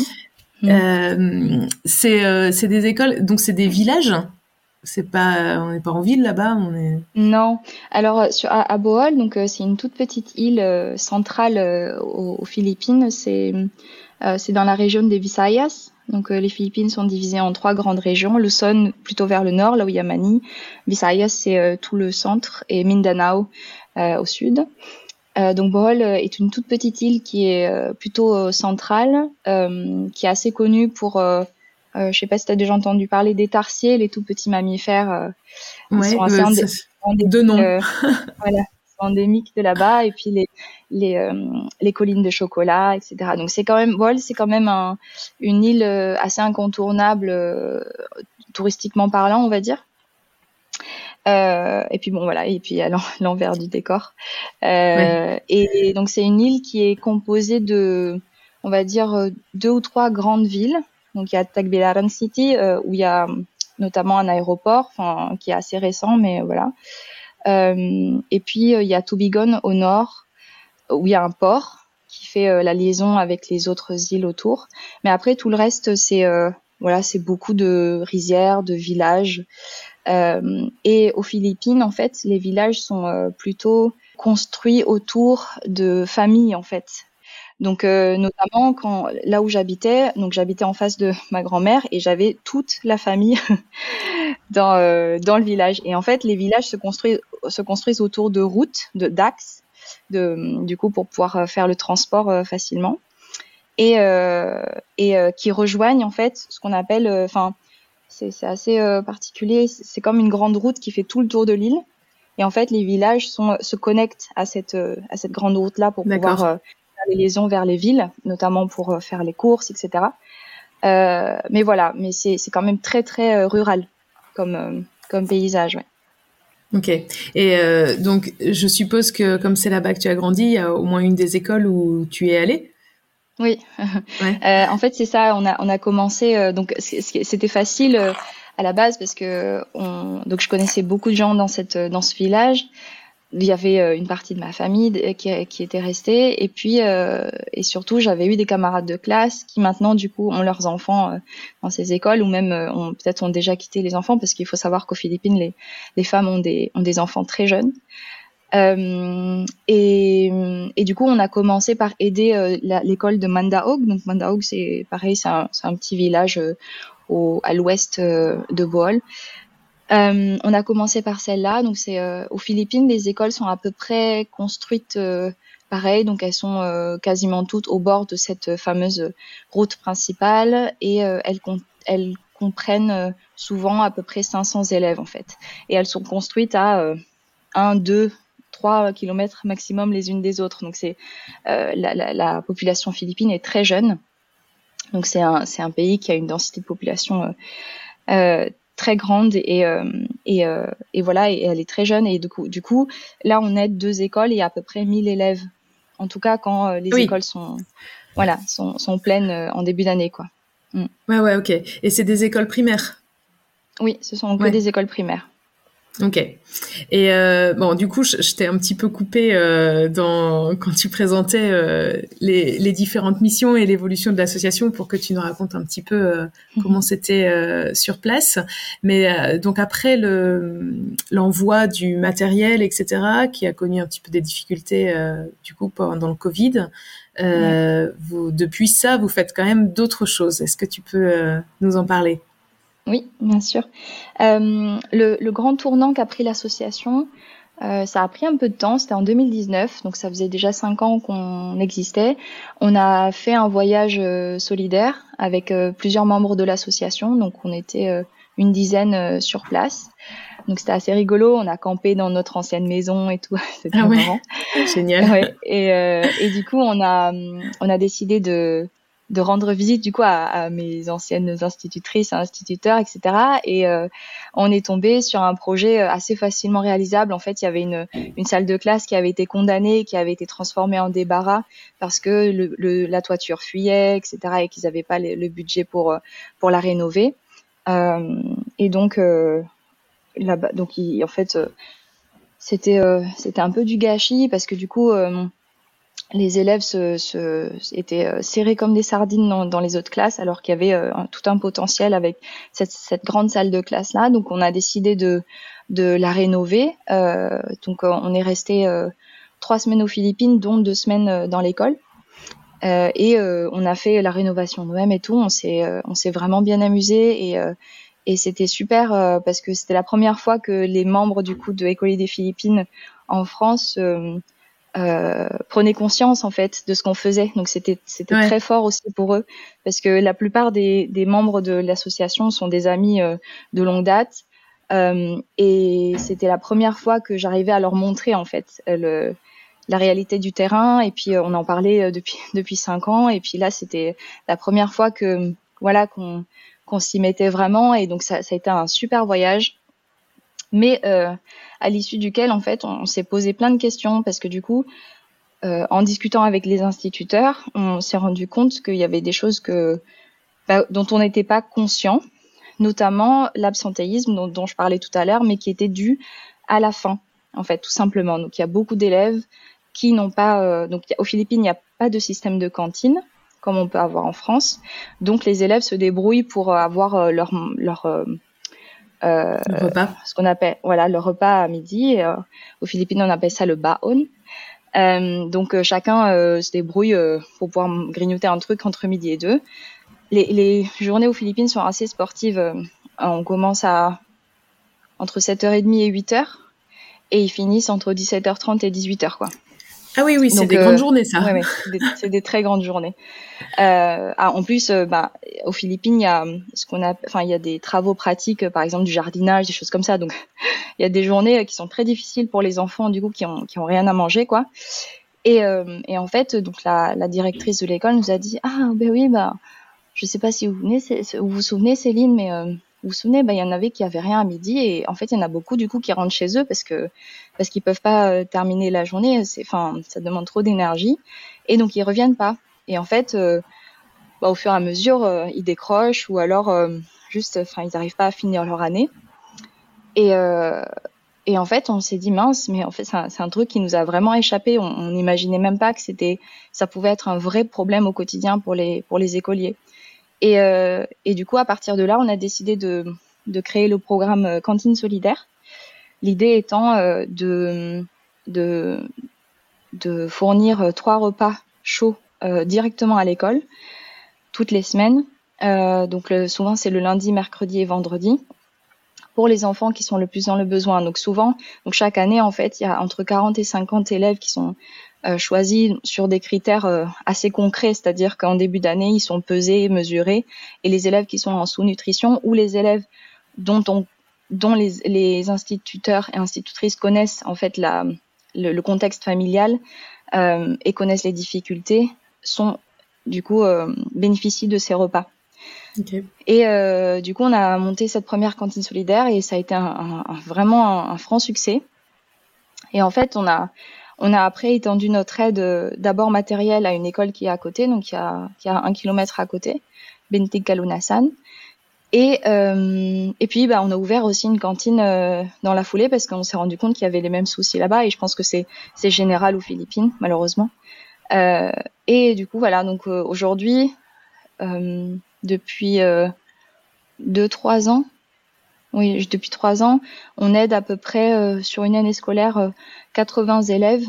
S1: Euh, c'est euh, c'est des écoles, donc c'est des villages. C'est pas, on n'est pas en ville là-bas, on est.
S2: Non. Alors sur à, à Bohol, donc euh, c'est une toute petite île euh, centrale euh, aux, aux Philippines. C'est euh, c'est dans la région des Visayas. Donc euh, les Philippines sont divisées en trois grandes régions. Luzon plutôt vers le nord, là où il y a Manille. Visayas c'est euh, tout le centre et Mindanao euh, au sud. Euh, donc Bohol est une toute petite île qui est euh, plutôt euh, centrale, euh, qui est assez connue pour euh, Euh, je sais pas si tu as déjà entendu parler des tarsiers, les tout petits mammifères. Euh, ils
S1: ouais,
S2: sont assez
S1: euh,
S2: endé- endémiques,
S1: de nom.
S2: Euh, voilà, ils sont endémiques de là-bas. Et puis les les euh, les collines de chocolat, et cetera. Donc c'est quand même, Bohol, c'est quand même un, une île assez incontournable euh, touristiquement parlant, on va dire. Euh, et puis bon voilà, et puis à l'envers du décor. Euh, ouais. Et donc c'est une île qui est composée de, on va dire, deux ou trois grandes villes. Donc il y a Tagbilaran City euh, où il y a notamment un aéroport, enfin qui est assez récent, mais voilà. Euh, et puis euh, il y a Tubigon au nord où il y a un port qui fait euh, la liaison avec les autres îles autour. Mais après tout le reste c'est euh, voilà, c'est beaucoup de rizières, de villages. Euh, et aux Philippines en fait les villages sont euh, plutôt construits autour de familles en fait. Donc euh, notamment quand là où j'habitais, donc j'habitais en face de ma grand-mère et j'avais toute la famille dans euh, dans le village. Et en fait, les villages se construisent se construisent autour de routes, de d'axes, de du coup pour pouvoir faire le transport euh, facilement et euh, et euh, qui rejoignent en fait ce qu'on appelle, enfin euh, c'est c'est assez euh, particulier. C'est comme une grande route qui fait tout le tour de l'île. Et en fait, les villages sont, se connectent à cette, à cette grande route-là pour
S1: D'accord.
S2: pouvoir euh, faire les liaisons vers les villes, notamment pour euh, faire les courses, et cetera. Euh, mais voilà, mais c'est, c'est quand même très, très euh, rural comme, euh, comme paysage. Ouais.
S1: Ok. Et euh, donc, je suppose que comme c'est là-bas que tu as grandi, il y a au moins une des écoles où tu es allée ?
S2: Oui.
S1: Ouais.
S2: euh, en fait, c'est ça. On a, on a commencé. Euh, donc, c'était facile. Euh, à la base parce que on, donc je connaissais beaucoup de gens dans cette dans ce village. Il y avait une partie de ma famille qui, qui était restée et puis euh, et surtout j'avais eu des camarades de classe qui maintenant du coup ont leurs enfants euh, dans ces écoles ou même euh, ont peut-être ont déjà quitté les enfants parce qu'il faut savoir qu'aux Philippines les les femmes ont des ont des enfants très jeunes. Euh, et, et du coup, on a commencé par aider euh, la, l'école de Mandaog. Donc Mandaog, c'est pareil, c'est un, c'est un petit village euh, au, à l'ouest euh, de Bohol. Euh, on a commencé par celle-là. Donc c'est euh, aux Philippines, les écoles sont à peu près construites euh, pareil. Donc elles sont euh, quasiment toutes au bord de cette fameuse route principale et euh, elles, elles comprennent euh, souvent à peu près cinq cents élèves en fait. Et elles sont construites à euh, un, deux trois kilomètres maximum les unes des autres. Donc c'est euh, la, la, la population philippine est très jeune. Donc c'est un c'est un pays qui a une densité de population euh, euh, très grande et euh, et euh, et voilà et elle est très jeune et du coup du coup là on aide deux écoles et à peu près mille élèves. En tout cas quand euh, les
S1: oui.
S2: écoles sont voilà sont sont pleines euh, en début d'année quoi.
S1: Mm. Ouais ouais ok. Et c'est des écoles primaires.
S2: Oui, ce sont que
S1: ouais.
S2: des écoles primaires.
S1: Ok. Et euh, bon, du coup, je, je t'ai un petit peu coupé euh, dans quand tu présentais euh, les, les différentes missions et l'évolution de l'association pour que tu nous racontes un petit peu euh, comment c'était euh, sur place. Mais euh, donc après le l'envoi du matériel, et cetera, qui a connu un petit peu des difficultés euh, du coup pendant le Covid. Euh, ouais. Vous, depuis ça, vous faites quand même d'autres choses. Est-ce que tu peux euh, nous en parler ?
S2: Oui, bien sûr. Euh, le, le grand tournant qu'a pris l'association, euh, ça a pris un peu de temps. C'était en deux mille dix-neuf, donc ça faisait déjà cinq ans qu'on existait. On a fait un voyage euh, solidaire avec euh, plusieurs membres de l'association, donc on était euh, une dizaine euh, sur place. Donc c'était assez rigolo. On a campé dans notre ancienne maison et tout. C'était
S1: ah ouais.
S2: marrant.
S1: Génial.
S2: Ouais. Et, euh, et du coup, on a on a décidé de de rendre visite du coup à, à mes anciennes institutrices, instituteurs, et cetera. Et euh, on est tombé sur un projet assez facilement réalisable. En fait, il y avait une, une salle de classe qui avait été condamnée, qui avait été transformée en débarras parce que le, le, la toiture fuyait, et cetera. Et qu'ils n'avaient pas le, le budget pour pour la rénover. Euh, et donc euh, là-bas, donc il, en fait, euh, c'était euh, c'était un peu du gâchis parce que du coup euh, les élèves se, se, étaient serrés comme des sardines dans, dans les autres classes, alors qu'il y avait euh, tout un potentiel avec cette, cette grande salle de classe-là. Donc, on a décidé de, de la rénover. Euh, donc, on est resté euh, trois semaines aux Philippines, dont deux semaines dans l'école. Euh, et euh, on a fait la rénovation nous-mêmes et tout. On s'est, euh, on s'est vraiment bien amusé et, euh, et c'était super euh, parce que c'était la première fois que les membres du coup de Écoliers des Philippines en France euh, Euh, prenaient conscience en fait de ce qu'on faisait, donc c'était c'était ouais. très fort aussi pour eux parce que la plupart des, des membres de l'association sont des amis euh, de longue date euh, et c'était la première fois que j'arrivais à leur montrer en fait le, la réalité du terrain et puis euh, on en parlait depuis depuis cinq ans et puis là c'était la première fois que voilà qu'on qu'on s'y mettait vraiment et donc ça ça a été un super voyage. Mais euh, à l'issue duquel, en fait, on, on s'est posé plein de questions parce que du coup, euh, en discutant avec les instituteurs, on s'est rendu compte qu'il y avait des choses que, bah, dont on n'était pas conscient, notamment l'absentéisme dont, dont je parlais tout à l'heure, mais qui était dû à la faim, en fait, tout simplement. Donc, il y a beaucoup d'élèves qui n'ont pas... Euh, donc, aux Philippines, il n'y a pas de système de cantine comme on peut avoir en France. Donc, les élèves se débrouillent pour avoir euh, leur... leur euh, Euh,
S1: le repas.
S2: Ce qu'on appelle, voilà, le repas à midi. Euh, aux Philippines, on appelle ça le baon. Euh, donc euh, chacun euh, se débrouille euh, pour pouvoir grignoter un truc entre midi et deux. Les, les journées aux Philippines sont assez sportives. Euh, on commence à entre sept heures trente et huit heures et ils finissent entre dix-sept heures trente et dix-huit heures, quoi.
S1: Ah oui, oui, c'est
S2: Donc,
S1: des
S2: euh,
S1: grandes journées, ça.
S2: Ouais, ouais, c'est des, c'est des très grandes journées. Euh, ah, en plus, euh, bah, aux Philippines, il y a ce qu'on a, enfin, il y a des travaux pratiques, euh, par exemple du jardinage, des choses comme ça. Donc, il y a des journées euh, qui sont très difficiles pour les enfants, du coup, qui ont, qui ont rien à manger, quoi. Et, euh, et en fait, donc la, la directrice de l'école nous a dit, ah, ben oui, bah, je sais pas si vous vous souvenez, c'est, vous vous souvenez, Céline, mais euh, vous vous souvenez, bah, il y en avait qui avaient rien à midi, et en fait, il y en a beaucoup, du coup, qui rentrent chez eux parce que parce qu'ils peuvent pas euh, terminer la journée. C'est, enfin, ça demande trop d'énergie, et donc ils reviennent pas. Et en fait, euh, bah, au fur et à mesure, euh, ils décrochent ou alors euh, juste, enfin, ils n'arrivent pas à finir leur année. Et euh, et en fait, on s'est dit mince, mais en fait, c'est un, c'est un truc qui nous a vraiment échappé. On n'imaginait même pas que c'était, ça pouvait être un vrai problème au quotidien pour les pour les écoliers. Et, euh, et du coup, à partir de là, on a décidé de, de créer le programme Cantine solidaire. L'idée étant euh, de, de, de fournir trois repas chauds euh, directement à l'école, toutes les semaines. Euh, donc le, souvent, c'est le lundi, mercredi et vendredi, pour les enfants qui sont le plus dans le besoin. Donc souvent, donc chaque année, en fait, il y a entre quarante et cinquante élèves qui sont Euh, choisis sur des critères euh, assez concrets, c'est-à-dire qu'en début d'année, ils sont pesés, mesurés, et les élèves qui sont en sous-nutrition ou les élèves dont on, dont les, les instituteurs et institutrices connaissent en fait la, le, le contexte familial euh, et connaissent les difficultés, sont du coup euh, bénéficient de ces repas.
S1: Okay.
S2: Et euh, du coup, on a monté cette première cantine solidaire et ça a été un, un, un, vraiment un, un franc succès. Et en fait, on a On a après étendu notre aide euh, d'abord matérielle à une école qui est à côté, donc qui a, qui a un kilomètre à côté, Bentig Kalunasan. Et, euh, et puis, bah, on a ouvert aussi une cantine euh, dans la foulée parce qu'on s'est rendu compte qu'il y avait les mêmes soucis là-bas et je pense que c'est, c'est général aux Philippines, malheureusement. Euh, et du coup, voilà, donc euh, aujourd'hui, euh, depuis euh, deux, trois ans, oui, depuis trois ans, on aide à peu près euh, sur une année scolaire euh, quatre-vingts élèves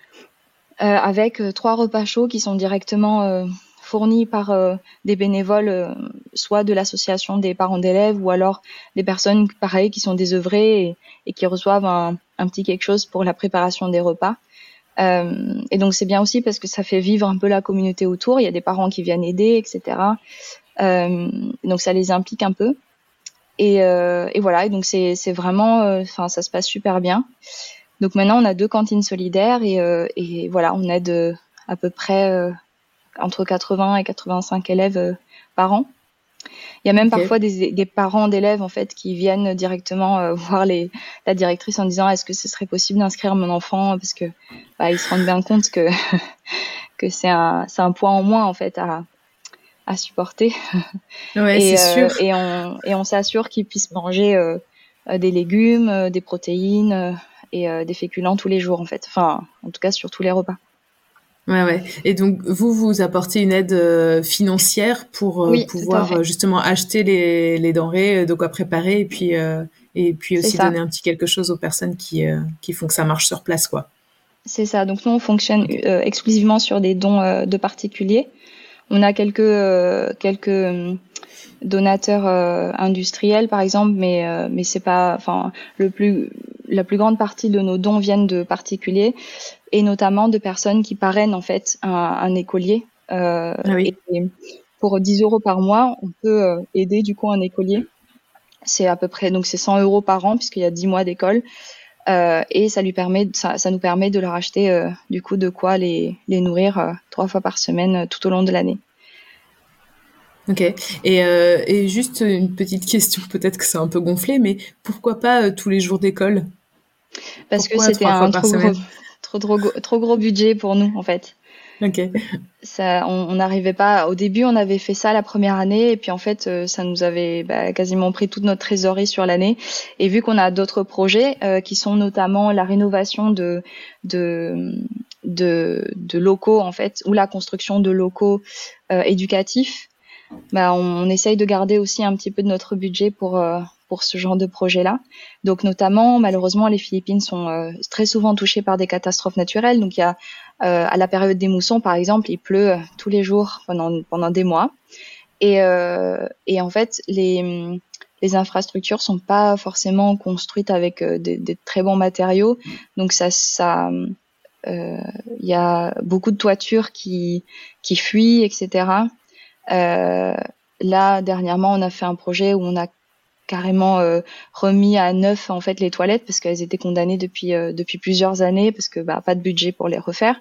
S2: euh, avec euh, trois repas chauds qui sont directement euh, fournis par euh, des bénévoles, euh, soit de l'association des parents d'élèves ou alors des personnes pareilles qui sont désœuvrées et, et qui reçoivent un, un petit quelque chose pour la préparation des repas. Euh, et donc c'est bien aussi parce que ça fait vivre un peu la communauté autour. Il y a des parents qui viennent aider, et cetera. Euh, donc ça les implique un peu. Et, euh, et voilà, et donc c'est, c'est vraiment, enfin, euh, ça se passe super bien. Donc maintenant, on a deux cantines solidaires et, euh, et voilà, on aide euh, à peu près euh, entre quatre-vingts et quatre-vingt-cinq élèves euh, par an. Il y a même okay. parfois des, des parents d'élèves en fait qui viennent directement euh, voir les, la directrice en disant est-ce que ce serait possible d'inscrire mon enfant parce que bah, ils se rendent bien compte que que c'est un c'est un poids en moins en fait à à supporter.
S1: Ouais,
S2: et,
S1: c'est
S2: euh,
S1: sûr.
S2: Et on, et on s'assure qu'ils puissent manger euh, des légumes, euh, des protéines euh, et euh, des féculents tous les jours, en fait. Enfin, en tout cas, sur tous les repas.
S1: Ouais, ouais. Et donc, vous, vous apportez une aide euh, financière pour euh,
S2: oui,
S1: pouvoir euh, justement acheter les, les denrées, de quoi préparer, et puis, euh, et puis aussi donner un petit quelque chose aux personnes qui, euh, qui font que ça marche sur place, quoi.
S2: C'est ça. Donc, nous, on fonctionne okay. euh, exclusivement sur des dons euh, de particuliers. On a quelques euh, quelques euh, donateurs euh, industriels par exemple, mais euh, mais c'est pas, enfin le plus la plus grande partie de nos dons viennent de particuliers et notamment de personnes qui parrainent en fait un, un écolier. Euh,
S1: ah oui.
S2: Et pour dix euros par mois, on peut euh, aider du coup un écolier. C'est à peu près donc c'est cent euros par an puisqu'il y a dix mois d'école. Euh, et ça lui permet, ça, ça nous permet de leur acheter euh, du coup de quoi les les nourrir euh, trois fois par semaine euh, tout au long de l'année.
S1: Ok. Et, euh, et juste une petite question, peut-être que c'est un peu gonflé, mais pourquoi pas euh, tous les jours d'école ?
S2: Parce pourquoi que c'était un trop gros, trop, trop, trop gros budget pour nous en fait.
S1: Ok.
S2: Ça, on n'arrivait pas. Au début, on avait fait ça la première année, et puis en fait, euh, ça nous avait bah, quasiment pris toute notre trésorerie sur l'année. Et vu qu'on a d'autres projets, euh, qui sont notamment la rénovation de de de, de locaux en fait, ou la construction de locaux euh, éducatifs, bah on, on essaye de garder aussi un petit peu de notre budget pour euh, pour ce genre de projet-là. Donc notamment, malheureusement, les Philippines sont euh, très souvent touchées par des catastrophes naturelles. Donc il y a euh, à la période des moussons, par exemple, il pleut tous les jours pendant pendant des mois. Et euh, et en fait, les les infrastructures sont pas forcément construites avec euh, des, des très bons matériaux. Donc ça ça il euh, y a beaucoup de toitures qui qui fuient, et cetera. Euh, là dernièrement, on a fait un projet où on a carrément euh, remis à neuf en fait les toilettes parce qu'elles étaient condamnées depuis euh, depuis plusieurs années parce que bah pas de budget pour les refaire.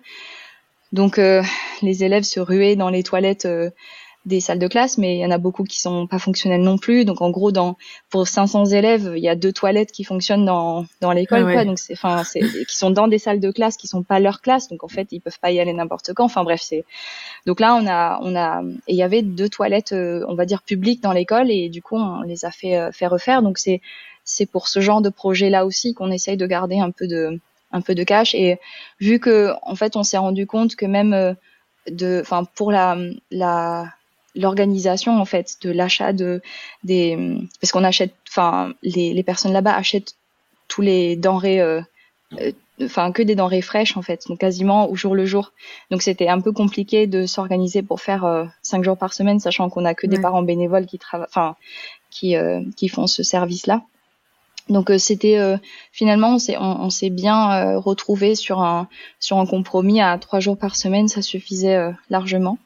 S2: Donc euh, les élèves se ruaient dans les toilettes euh, des salles de classe, mais il y en a beaucoup qui sont pas fonctionnelles non plus. Donc en gros, dans pour cinq cents élèves, il y a deux toilettes qui fonctionnent dans dans l'école, ah ouais. quoi. Donc c'est, enfin, c'est qui sont dans des salles de classe qui sont pas leur classe. Donc en fait, ils peuvent pas y aller n'importe quand. Enfin bref, c'est donc là on a on a et il y avait deux toilettes, euh, on va dire publiques dans l'école et du coup on les a fait euh, fait refaire. Donc c'est c'est pour ce genre de projet là aussi qu'on essaye de garder un peu de un peu de cash. Et vu que en fait on s'est rendu compte que même euh, de enfin pour la la l'organisation en fait de l'achat de des parce qu'on achète enfin les les personnes là-bas achètent tous les denrées euh, enfin euh, que des denrées fraîches en fait, donc quasiment au jour le jour. Donc c'était un peu compliqué de s'organiser pour faire euh, cinq jours par semaine, sachant qu'on a que ouais. des parents bénévoles qui travaillent enfin qui euh, qui font ce service-là. Donc euh, c'était euh, finalement on s'est on, on s'est bien euh, retrouvé sur un sur un compromis à trois jours par semaine, ça suffisait euh, largement.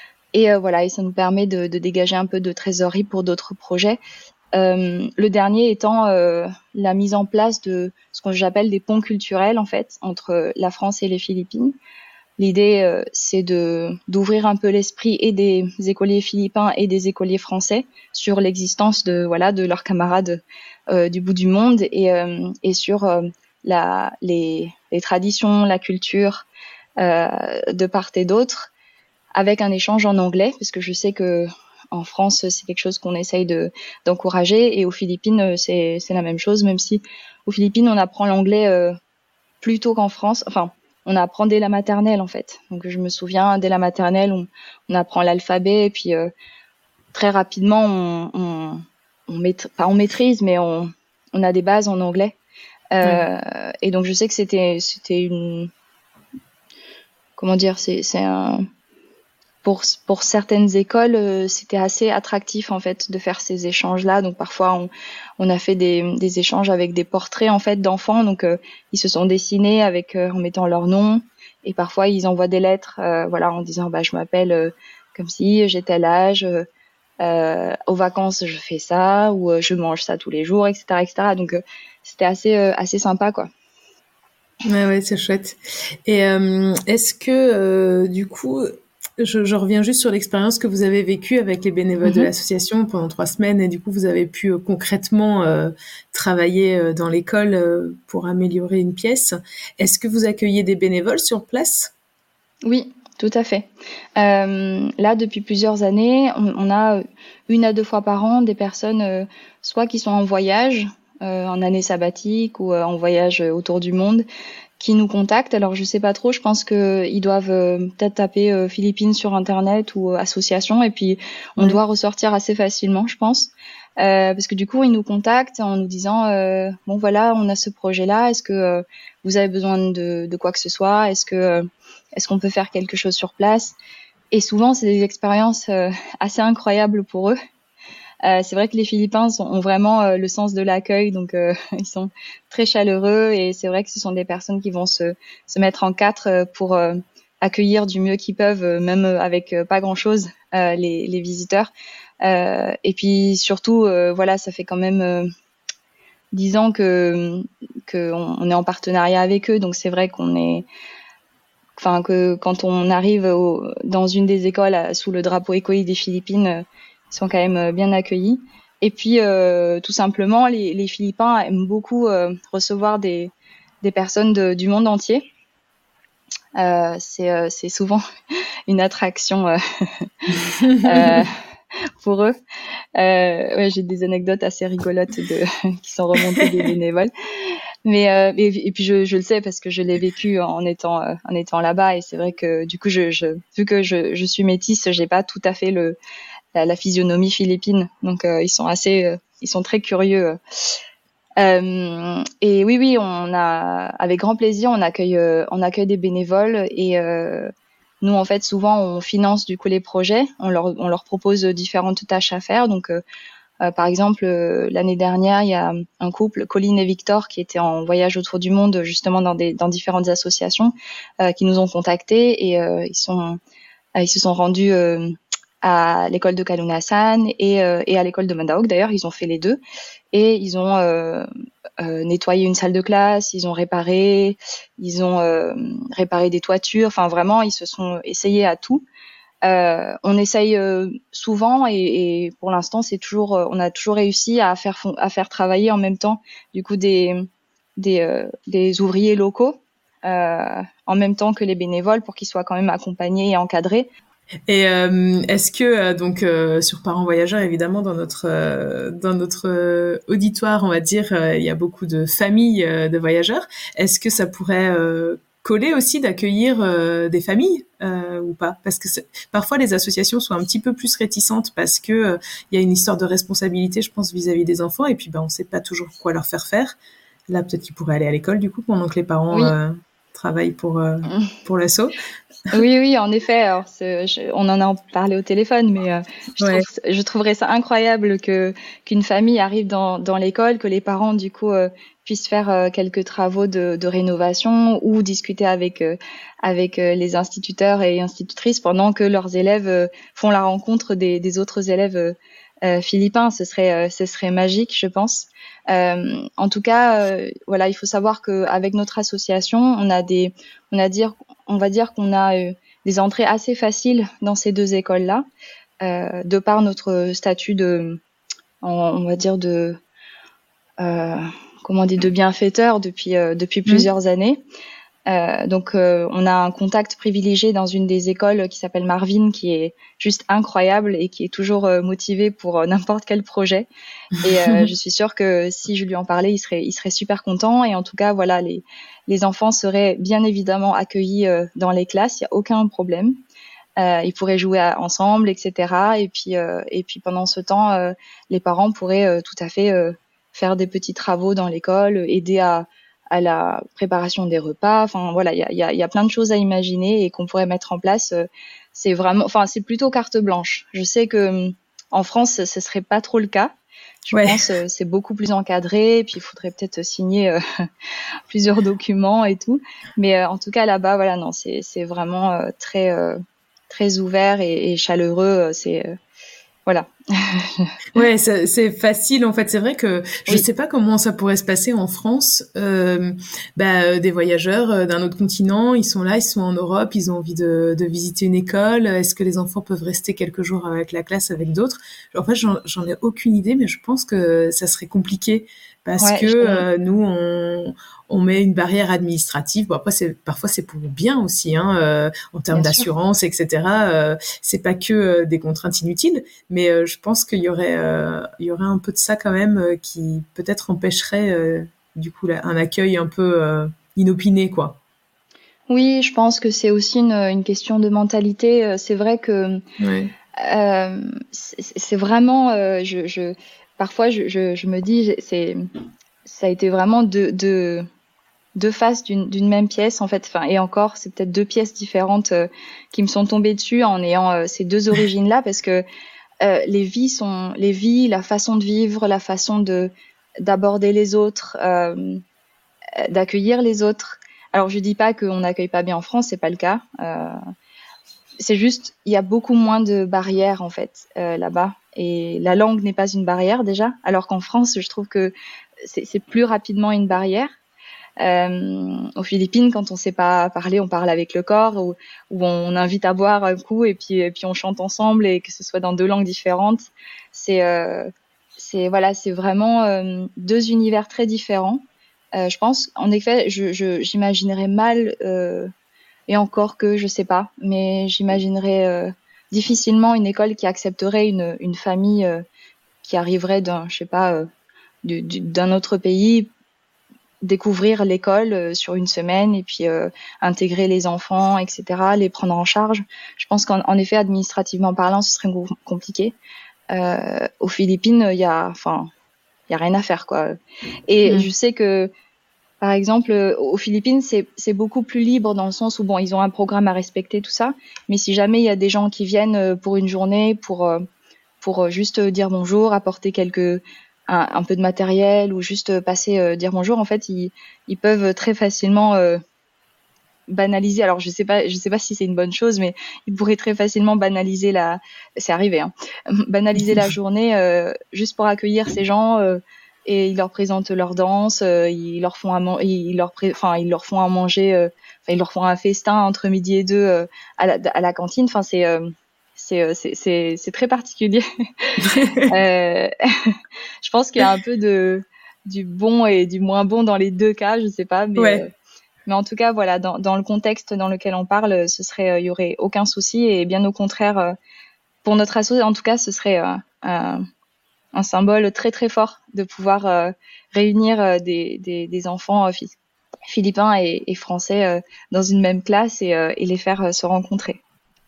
S2: Et euh, voilà, et ça nous permet de, de dégager un peu de trésorerie pour d'autres projets. Euh, le dernier étant euh, la mise en place de ce que j'appelle des ponts culturels en fait entre la France et les Philippines. L'idée euh, c'est de d'ouvrir un peu l'esprit et des écoliers philippins et des écoliers français sur l'existence de voilà de leurs camarades euh, du bout du monde et euh, et sur euh, la les les traditions, la culture euh, de part et d'autre, avec un échange en anglais, parce que je sais que en France, c'est quelque chose qu'on essaye de d'encourager, et aux Philippines, c'est c'est la même chose, même si aux Philippines, on apprend l'anglais euh, plus tôt qu'en France. Enfin, on apprend dès la maternelle, en fait. Donc, je me souviens, dès la maternelle, on, on apprend l'alphabet, et puis euh, très rapidement, on, on, on maîtrise, pas on maîtrise, mais on, on a des bases en anglais. Euh, mmh. Et donc, je sais que c'était c'était une comment dire, c'est c'est un Pour, pour certaines écoles, euh, c'était assez attractif en fait de faire ces échanges-là. Donc parfois, on, on a fait des, des échanges avec des portraits en fait d'enfants. Donc euh, ils se sont dessinés avec euh, en mettant leur nom. Et parfois, ils envoient des lettres, euh, voilà, en disant bah je m'appelle euh, comme si j'ai tel âge. Euh, euh, aux vacances, je fais ça ou euh, je mange ça tous les jours, et cetera, et cetera. Donc euh, c'était assez euh, assez sympa quoi.
S1: Ouais ouais, c'est chouette. Et euh, est-ce que euh, du coup Je, je reviens juste sur l'expérience que vous avez vécue avec les bénévoles mmh. de l'association pendant trois semaines, et du coup vous avez pu euh, concrètement euh, travailler euh, dans l'école euh, pour améliorer une pièce. Est-ce que vous accueillez des bénévoles sur place ?
S2: Oui, tout à fait. Euh, là, depuis plusieurs années, on, on a une à deux fois par an des personnes euh, soit qui sont en voyage, euh, en année sabbatique ou euh, en voyage autour du monde, qui nous contactent. Alors je sais pas trop, je pense que ils doivent euh, peut-être taper euh, Philippines sur internet ou euh, association, et puis on ouais. doit ressortir assez facilement, je pense, euh, parce que du coup ils nous contactent en nous disant euh, bon voilà, on a ce projet-là, est-ce que euh, vous avez besoin de, de quoi que ce soit, est-ce que euh, est-ce qu'on peut faire quelque chose sur place? Et souvent c'est des expériences euh, assez incroyables pour eux. Euh, c'est vrai que les Philippins sont, ont vraiment euh, le sens de l'accueil, donc euh, ils sont très chaleureux, et c'est vrai que ce sont des personnes qui vont se, se mettre en quatre euh, pour euh, accueillir du mieux qu'ils peuvent, euh, même avec euh, pas grand-chose, euh, les, les visiteurs. Euh, et puis surtout, euh, voilà, ça fait quand même euh, dix ans que, que on, on est en partenariat avec eux, donc c'est vrai qu'on est, enfin que quand on arrive au, dans une des écoles à, sous le drapeau écoli des Philippines, euh, ils sont quand même bien accueillis. Et puis, euh, tout simplement, les, les Philippins aiment beaucoup euh, recevoir des, des personnes de, du monde entier. Euh, c'est, euh, c'est souvent une attraction euh, euh, pour eux. Euh, ouais, j'ai des anecdotes assez rigolotes de, qui sont remontées des bénévoles. Mais euh, et, et puis je, je le sais parce que je l'ai vécu en étant euh, en étant là-bas, et c'est vrai que du coup, je, je vu que je, je suis métisse, j'ai pas tout à fait le La, la physionomie philippine, donc euh, ils sont assez euh, ils sont très curieux. Euh, et oui, oui, on a, avec grand plaisir, on accueille, euh, on accueille des bénévoles et euh, nous, en fait, souvent, on finance du coup les projets. On leur, on leur propose différentes tâches à faire. Donc, euh, euh, par exemple, euh, l'année dernière, il y a un couple, Colline et Victor, qui étaient en voyage autour du monde, justement dans des, dans différentes associations, euh, qui nous ont contactés et euh, ils sont, euh, ils se sont rendus euh, à l'école de Kalunasan et, euh, et à l'école de Mandaok. D'ailleurs, ils ont fait les deux. Et ils ont euh, euh, nettoyé une salle de classe, ils ont réparé, ils ont euh, réparé des toitures. Enfin, vraiment, ils se sont essayés à tout. Euh, on essaye euh, souvent et, et pour l'instant, c'est toujours, euh, on a toujours réussi à faire à faire travailler en même temps, du coup, des des, euh, des ouvriers locaux euh, en même temps que les bénévoles pour qu'ils soient quand même accompagnés et encadrés.
S1: Et euh, est-ce que euh, donc euh, sur Parents Voyageurs, évidemment, dans notre euh, dans notre euh, auditoire, on va dire, euh, il y a beaucoup de familles euh, de voyageurs. Est-ce que ça pourrait euh, coller aussi d'accueillir euh, des familles euh, ou pas? Parce que parfois les associations sont un petit peu plus réticentes parce que euh, il y a une histoire de responsabilité, je pense, vis-à-vis des enfants, et puis ben on sait pas toujours quoi leur faire faire. Là, peut-être qu'ils pourraient aller à l'école du coup pendant que les parents
S2: Oui.
S1: euh, travaillent pour euh, pour l'asso.
S2: Oui, oui, en effet. Alors, je, on en a parlé au téléphone, mais euh, je,
S1: ouais.
S2: trouve, je trouverais ça incroyable que qu'une famille arrive dans, dans l'école, que les parents du coup euh, puissent faire euh, quelques travaux de, de rénovation ou discuter avec euh, avec euh, les instituteurs et institutrices pendant que leurs élèves euh, font la rencontre des, des autres élèves euh, euh, philippins. Ce serait euh, ce serait magique, je pense. Euh, en tout cas, euh, voilà, il faut savoir que avec notre association, on a des, on a dire, on va dire qu'on a euh, des entrées assez faciles dans ces deux écoles-là, euh, de par notre statut de, on, on va dire de, euh, comment on dit, de bienfaiteur depuis euh, depuis plusieurs mmh. années. Euh, donc, euh, on a un contact privilégié dans une des écoles qui s'appelle Marvin, qui est juste incroyable et qui est toujours euh, motivé pour euh, n'importe quel projet. Et euh, je suis sûre que si je lui en parlais, il serait, il serait super content. Et en tout cas, voilà, les, les enfants seraient bien évidemment accueillis euh, dans les classes. Il n'y a aucun problème. Euh, ils pourraient jouer à, ensemble, et cetera. Et puis, euh, et puis pendant ce temps, euh, les parents pourraient euh, tout à fait euh, faire des petits travaux dans l'école, aider à à la préparation des repas. Enfin, voilà, il y a, y, a, y a plein de choses à imaginer et qu'on pourrait mettre en place. C'est vraiment, enfin, c'est plutôt carte blanche. Je sais que en France, ce serait pas trop le cas. Je ouais. pense que c'est beaucoup plus encadré. Et puis, il faudrait peut-être signer euh, plusieurs documents et tout. Mais euh, en tout cas, là-bas, voilà, non, c'est, c'est vraiment euh, très, euh, très ouvert et, et chaleureux. C'est euh, voilà.
S1: Ouais, ça, c'est facile en fait. C'est vrai que je oui. sais pas comment ça pourrait se passer en France. Euh, bah, des voyageurs euh, d'un autre continent, ils sont là, ils sont en Europe, ils ont envie de, de visiter une école. Est-ce que les enfants peuvent rester quelques jours avec la classe avec d'autres? En fait, j'en, j'en ai aucune idée, mais je pense que ça serait compliqué parce ouais, que euh, nous, on, on met une barrière administrative. Bon, après, c'est parfois c'est pour bien aussi, hein, euh, en termes bien d'assurance, sûr. et cetera. Euh, c'est pas que euh, des contraintes inutiles, mais euh, je pense qu'il y aurait euh, il y aurait un peu de ça quand même euh, qui peut-être empêcherait euh, du coup là, un accueil un peu euh, inopiné, quoi.
S2: Oui, je pense que c'est aussi une, une question de mentalité. C'est vrai que ouais. euh, c'est, c'est vraiment, euh, je, je parfois je, je, je me dis, c'est ça a été vraiment deux deux deux faces d'une, d'une même pièce en fait. Enfin et encore, c'est peut-être deux pièces différentes euh, qui me sont tombées dessus en ayant euh, ces deux origines là parce que Euh, les vies sont les vies, la façon de vivre, la façon de d'aborder les autres, euh, d'accueillir les autres. Alors je dis pas qu'on n'accueille pas bien en France, c'est pas le cas. Euh, c'est juste il y a beaucoup moins de barrières en fait euh, là-bas et la langue n'est pas une barrière déjà. Alors qu'en France, je trouve que c'est, c'est plus rapidement une barrière. Euh, aux Philippines, quand on sait pas parler, on parle avec le corps, ou, ou on invite à boire un coup et puis et puis on chante ensemble et que ce soit dans deux langues différentes. C'est euh, c'est voilà, c'est vraiment euh, deux univers très différents. Euh, je pense, en effet, je, je j'imaginerais mal euh, et encore que je sais pas, mais j'imaginerais euh, difficilement une école qui accepterait une une famille euh, qui arriverait d'un je sais pas euh, du, du, d'un autre pays. Découvrir l'école euh, sur une semaine et puis euh, intégrer les enfants, et cetera, les prendre en charge. Je pense qu'en en effet, administrativement parlant, ce serait compliqué. Euh, aux Philippines, il y a, enfin, y a rien à faire, quoi. Et mmh. je sais que, par exemple, aux Philippines, c'est, c'est beaucoup plus libre dans le sens où, bon, ils ont un programme à respecter, tout ça. Mais si jamais il y a des gens qui viennent pour une journée, pour, pour juste dire bonjour, apporter quelques, un, un peu de matériel ou juste passer, euh, dire bonjour, en fait, ils, ils peuvent très facilement, euh, banaliser. Alors, je sais pas, je sais pas si c'est une bonne chose, mais ils pourraient très facilement banaliser la, c'est arrivé, hein, banaliser la journée, euh, juste pour accueillir ces gens, euh, et ils leur présentent leur danse, euh, ils leur font un, ils leur, pré... enfin, ils leur font à manger, euh, enfin, ils leur font un festin entre midi et deux euh, à la, à la cantine. Enfin, c'est, euh, c'est, c'est, c'est, c'est très particulier. euh, je pense qu'il y a un peu de, du bon et du moins bon dans les deux cas, je sais pas, mais.
S1: Ouais.
S2: Euh, Mais en tout cas, voilà, dans, dans le contexte dans lequel on parle, ce serait, il y aurait aucun souci, et bien au contraire, pour notre asso, en tout cas, ce serait euh, un, un symbole très très fort de pouvoir euh, réunir des, des, des enfants euh, philippins et, et français euh, dans une même classe et, euh, et les faire euh, se rencontrer.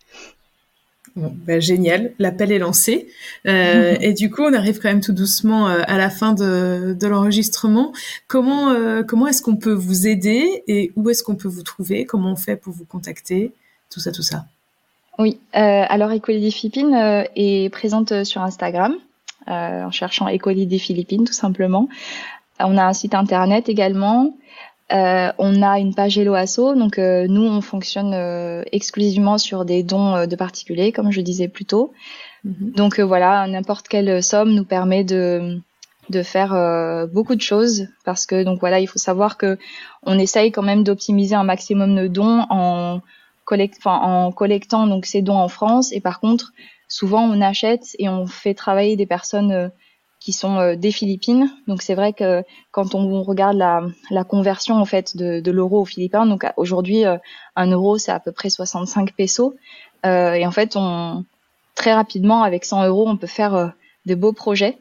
S1: Bon, bah, génial, l'appel est lancé. Euh, et du coup, on arrive quand même tout doucement euh, à la fin de, de l'enregistrement. Comment, euh, comment est-ce qu'on peut vous aider et où est-ce qu'on peut vous trouver? Comment on fait pour vous contacter? Tout ça, tout ça.
S2: Oui, euh, alors Écolier des Philippines euh, est présente sur Instagram, euh, en cherchant Écolier des Philippines, tout simplement. On a un site internet également. Euh, on a une page Hello Asso, donc euh, nous on fonctionne euh, exclusivement sur des dons euh, de particuliers, comme je disais plus tôt. Mm-hmm. Donc euh, voilà, n'importe quelle somme nous permet de de faire euh, beaucoup de choses, parce que donc voilà, il faut savoir que on essaye quand même d'optimiser un maximum de dons en collect, enfin en collectant donc ces dons en France, et par contre souvent on achète et on fait travailler des personnes euh, qui sont euh, des Philippines. Donc c'est vrai que quand on regarde la, la conversion en fait de, de l'euro aux Philippins, donc aujourd'hui euh, un euro c'est à peu près soixante-cinq pesos, euh, et en fait on très rapidement avec cent euros on peut faire euh, de beaux projets.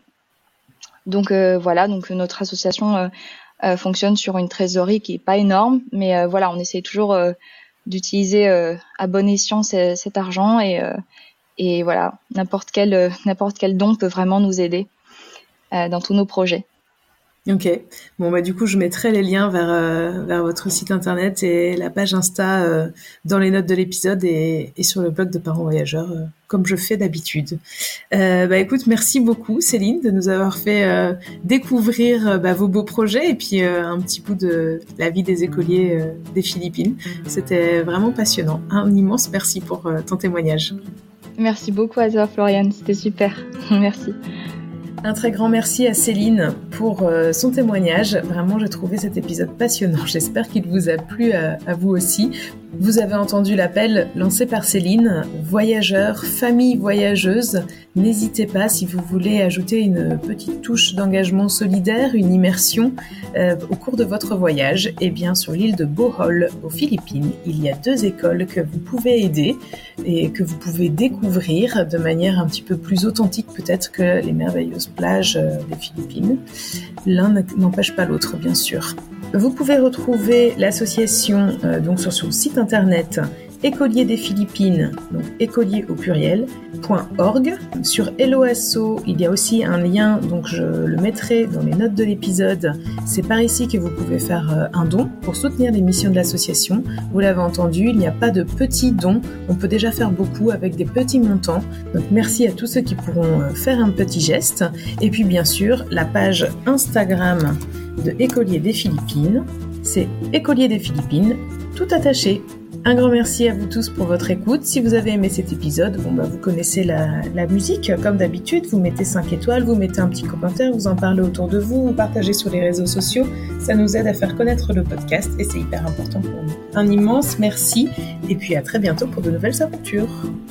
S2: Donc euh, voilà, donc notre association euh, euh, fonctionne sur une trésorerie qui est pas énorme, mais euh, voilà, on essaie toujours euh, d'utiliser euh, à bon escient c- cet argent, et euh, et voilà, n'importe quel euh, n'importe quel don peut vraiment nous aider dans tous nos projets.
S1: Ok. Bon, bah, du coup, je mettrai les liens vers, euh, vers votre site internet et la page Insta euh, dans les notes de l'épisode et, et sur le blog de Parents Voyageurs, euh, comme je fais d'habitude. Euh, bah, écoute, merci beaucoup, Céline, de nous avoir fait euh, découvrir euh, bah, vos beaux projets et puis euh, un petit bout de la vie des écoliers euh, des Philippines. C'était vraiment passionnant. Un immense merci pour euh, ton témoignage.
S2: Merci beaucoup à toi, Floriane. C'était super. Merci.
S1: Un très grand merci à Céline pour euh, son témoignage. Vraiment, j'ai trouvé cet épisode passionnant. J'espère qu'il vous a plu à, à vous aussi. Vous avez entendu l'appel lancé par Céline, voyageurs, famille voyageuse. N'hésitez pas, si vous voulez ajouter une petite touche d'engagement solidaire, une immersion euh, au cours de votre voyage, eh bien sur l'île de Bohol, aux Philippines, il y a deux écoles que vous pouvez aider et que vous pouvez découvrir de manière un petit peu plus authentique peut-être que les merveilleuses plages euh, des Philippines. L'un n'empêche pas l'autre, bien sûr. Vous pouvez retrouver l'association euh, donc sur son site internet Écolier des Philippines, donc écolier au pluriel, .org. Sur Hello Asso, il y a aussi un lien, donc je le mettrai dans les notes de l'épisode. C'est par ici que vous pouvez faire euh, un don pour soutenir les missions de l'association. Vous l'avez entendu, il n'y a pas de petits dons, on peut déjà faire beaucoup avec des petits montants. Donc merci à tous ceux qui pourront euh, faire un petit geste. Et puis bien sûr, la page Instagram de Écolier des Philippines, c'est Écolier des Philippines, tout attaché. Un grand merci à vous tous pour votre écoute. Si vous avez aimé cet épisode, bon bah vous connaissez la, la musique, comme d'habitude, vous mettez cinq étoiles, vous mettez un petit commentaire, vous en parlez autour de vous, vous partagez sur les réseaux sociaux, ça nous aide à faire connaître le podcast et c'est hyper important pour nous. Un immense merci et puis à très bientôt pour de nouvelles aventures.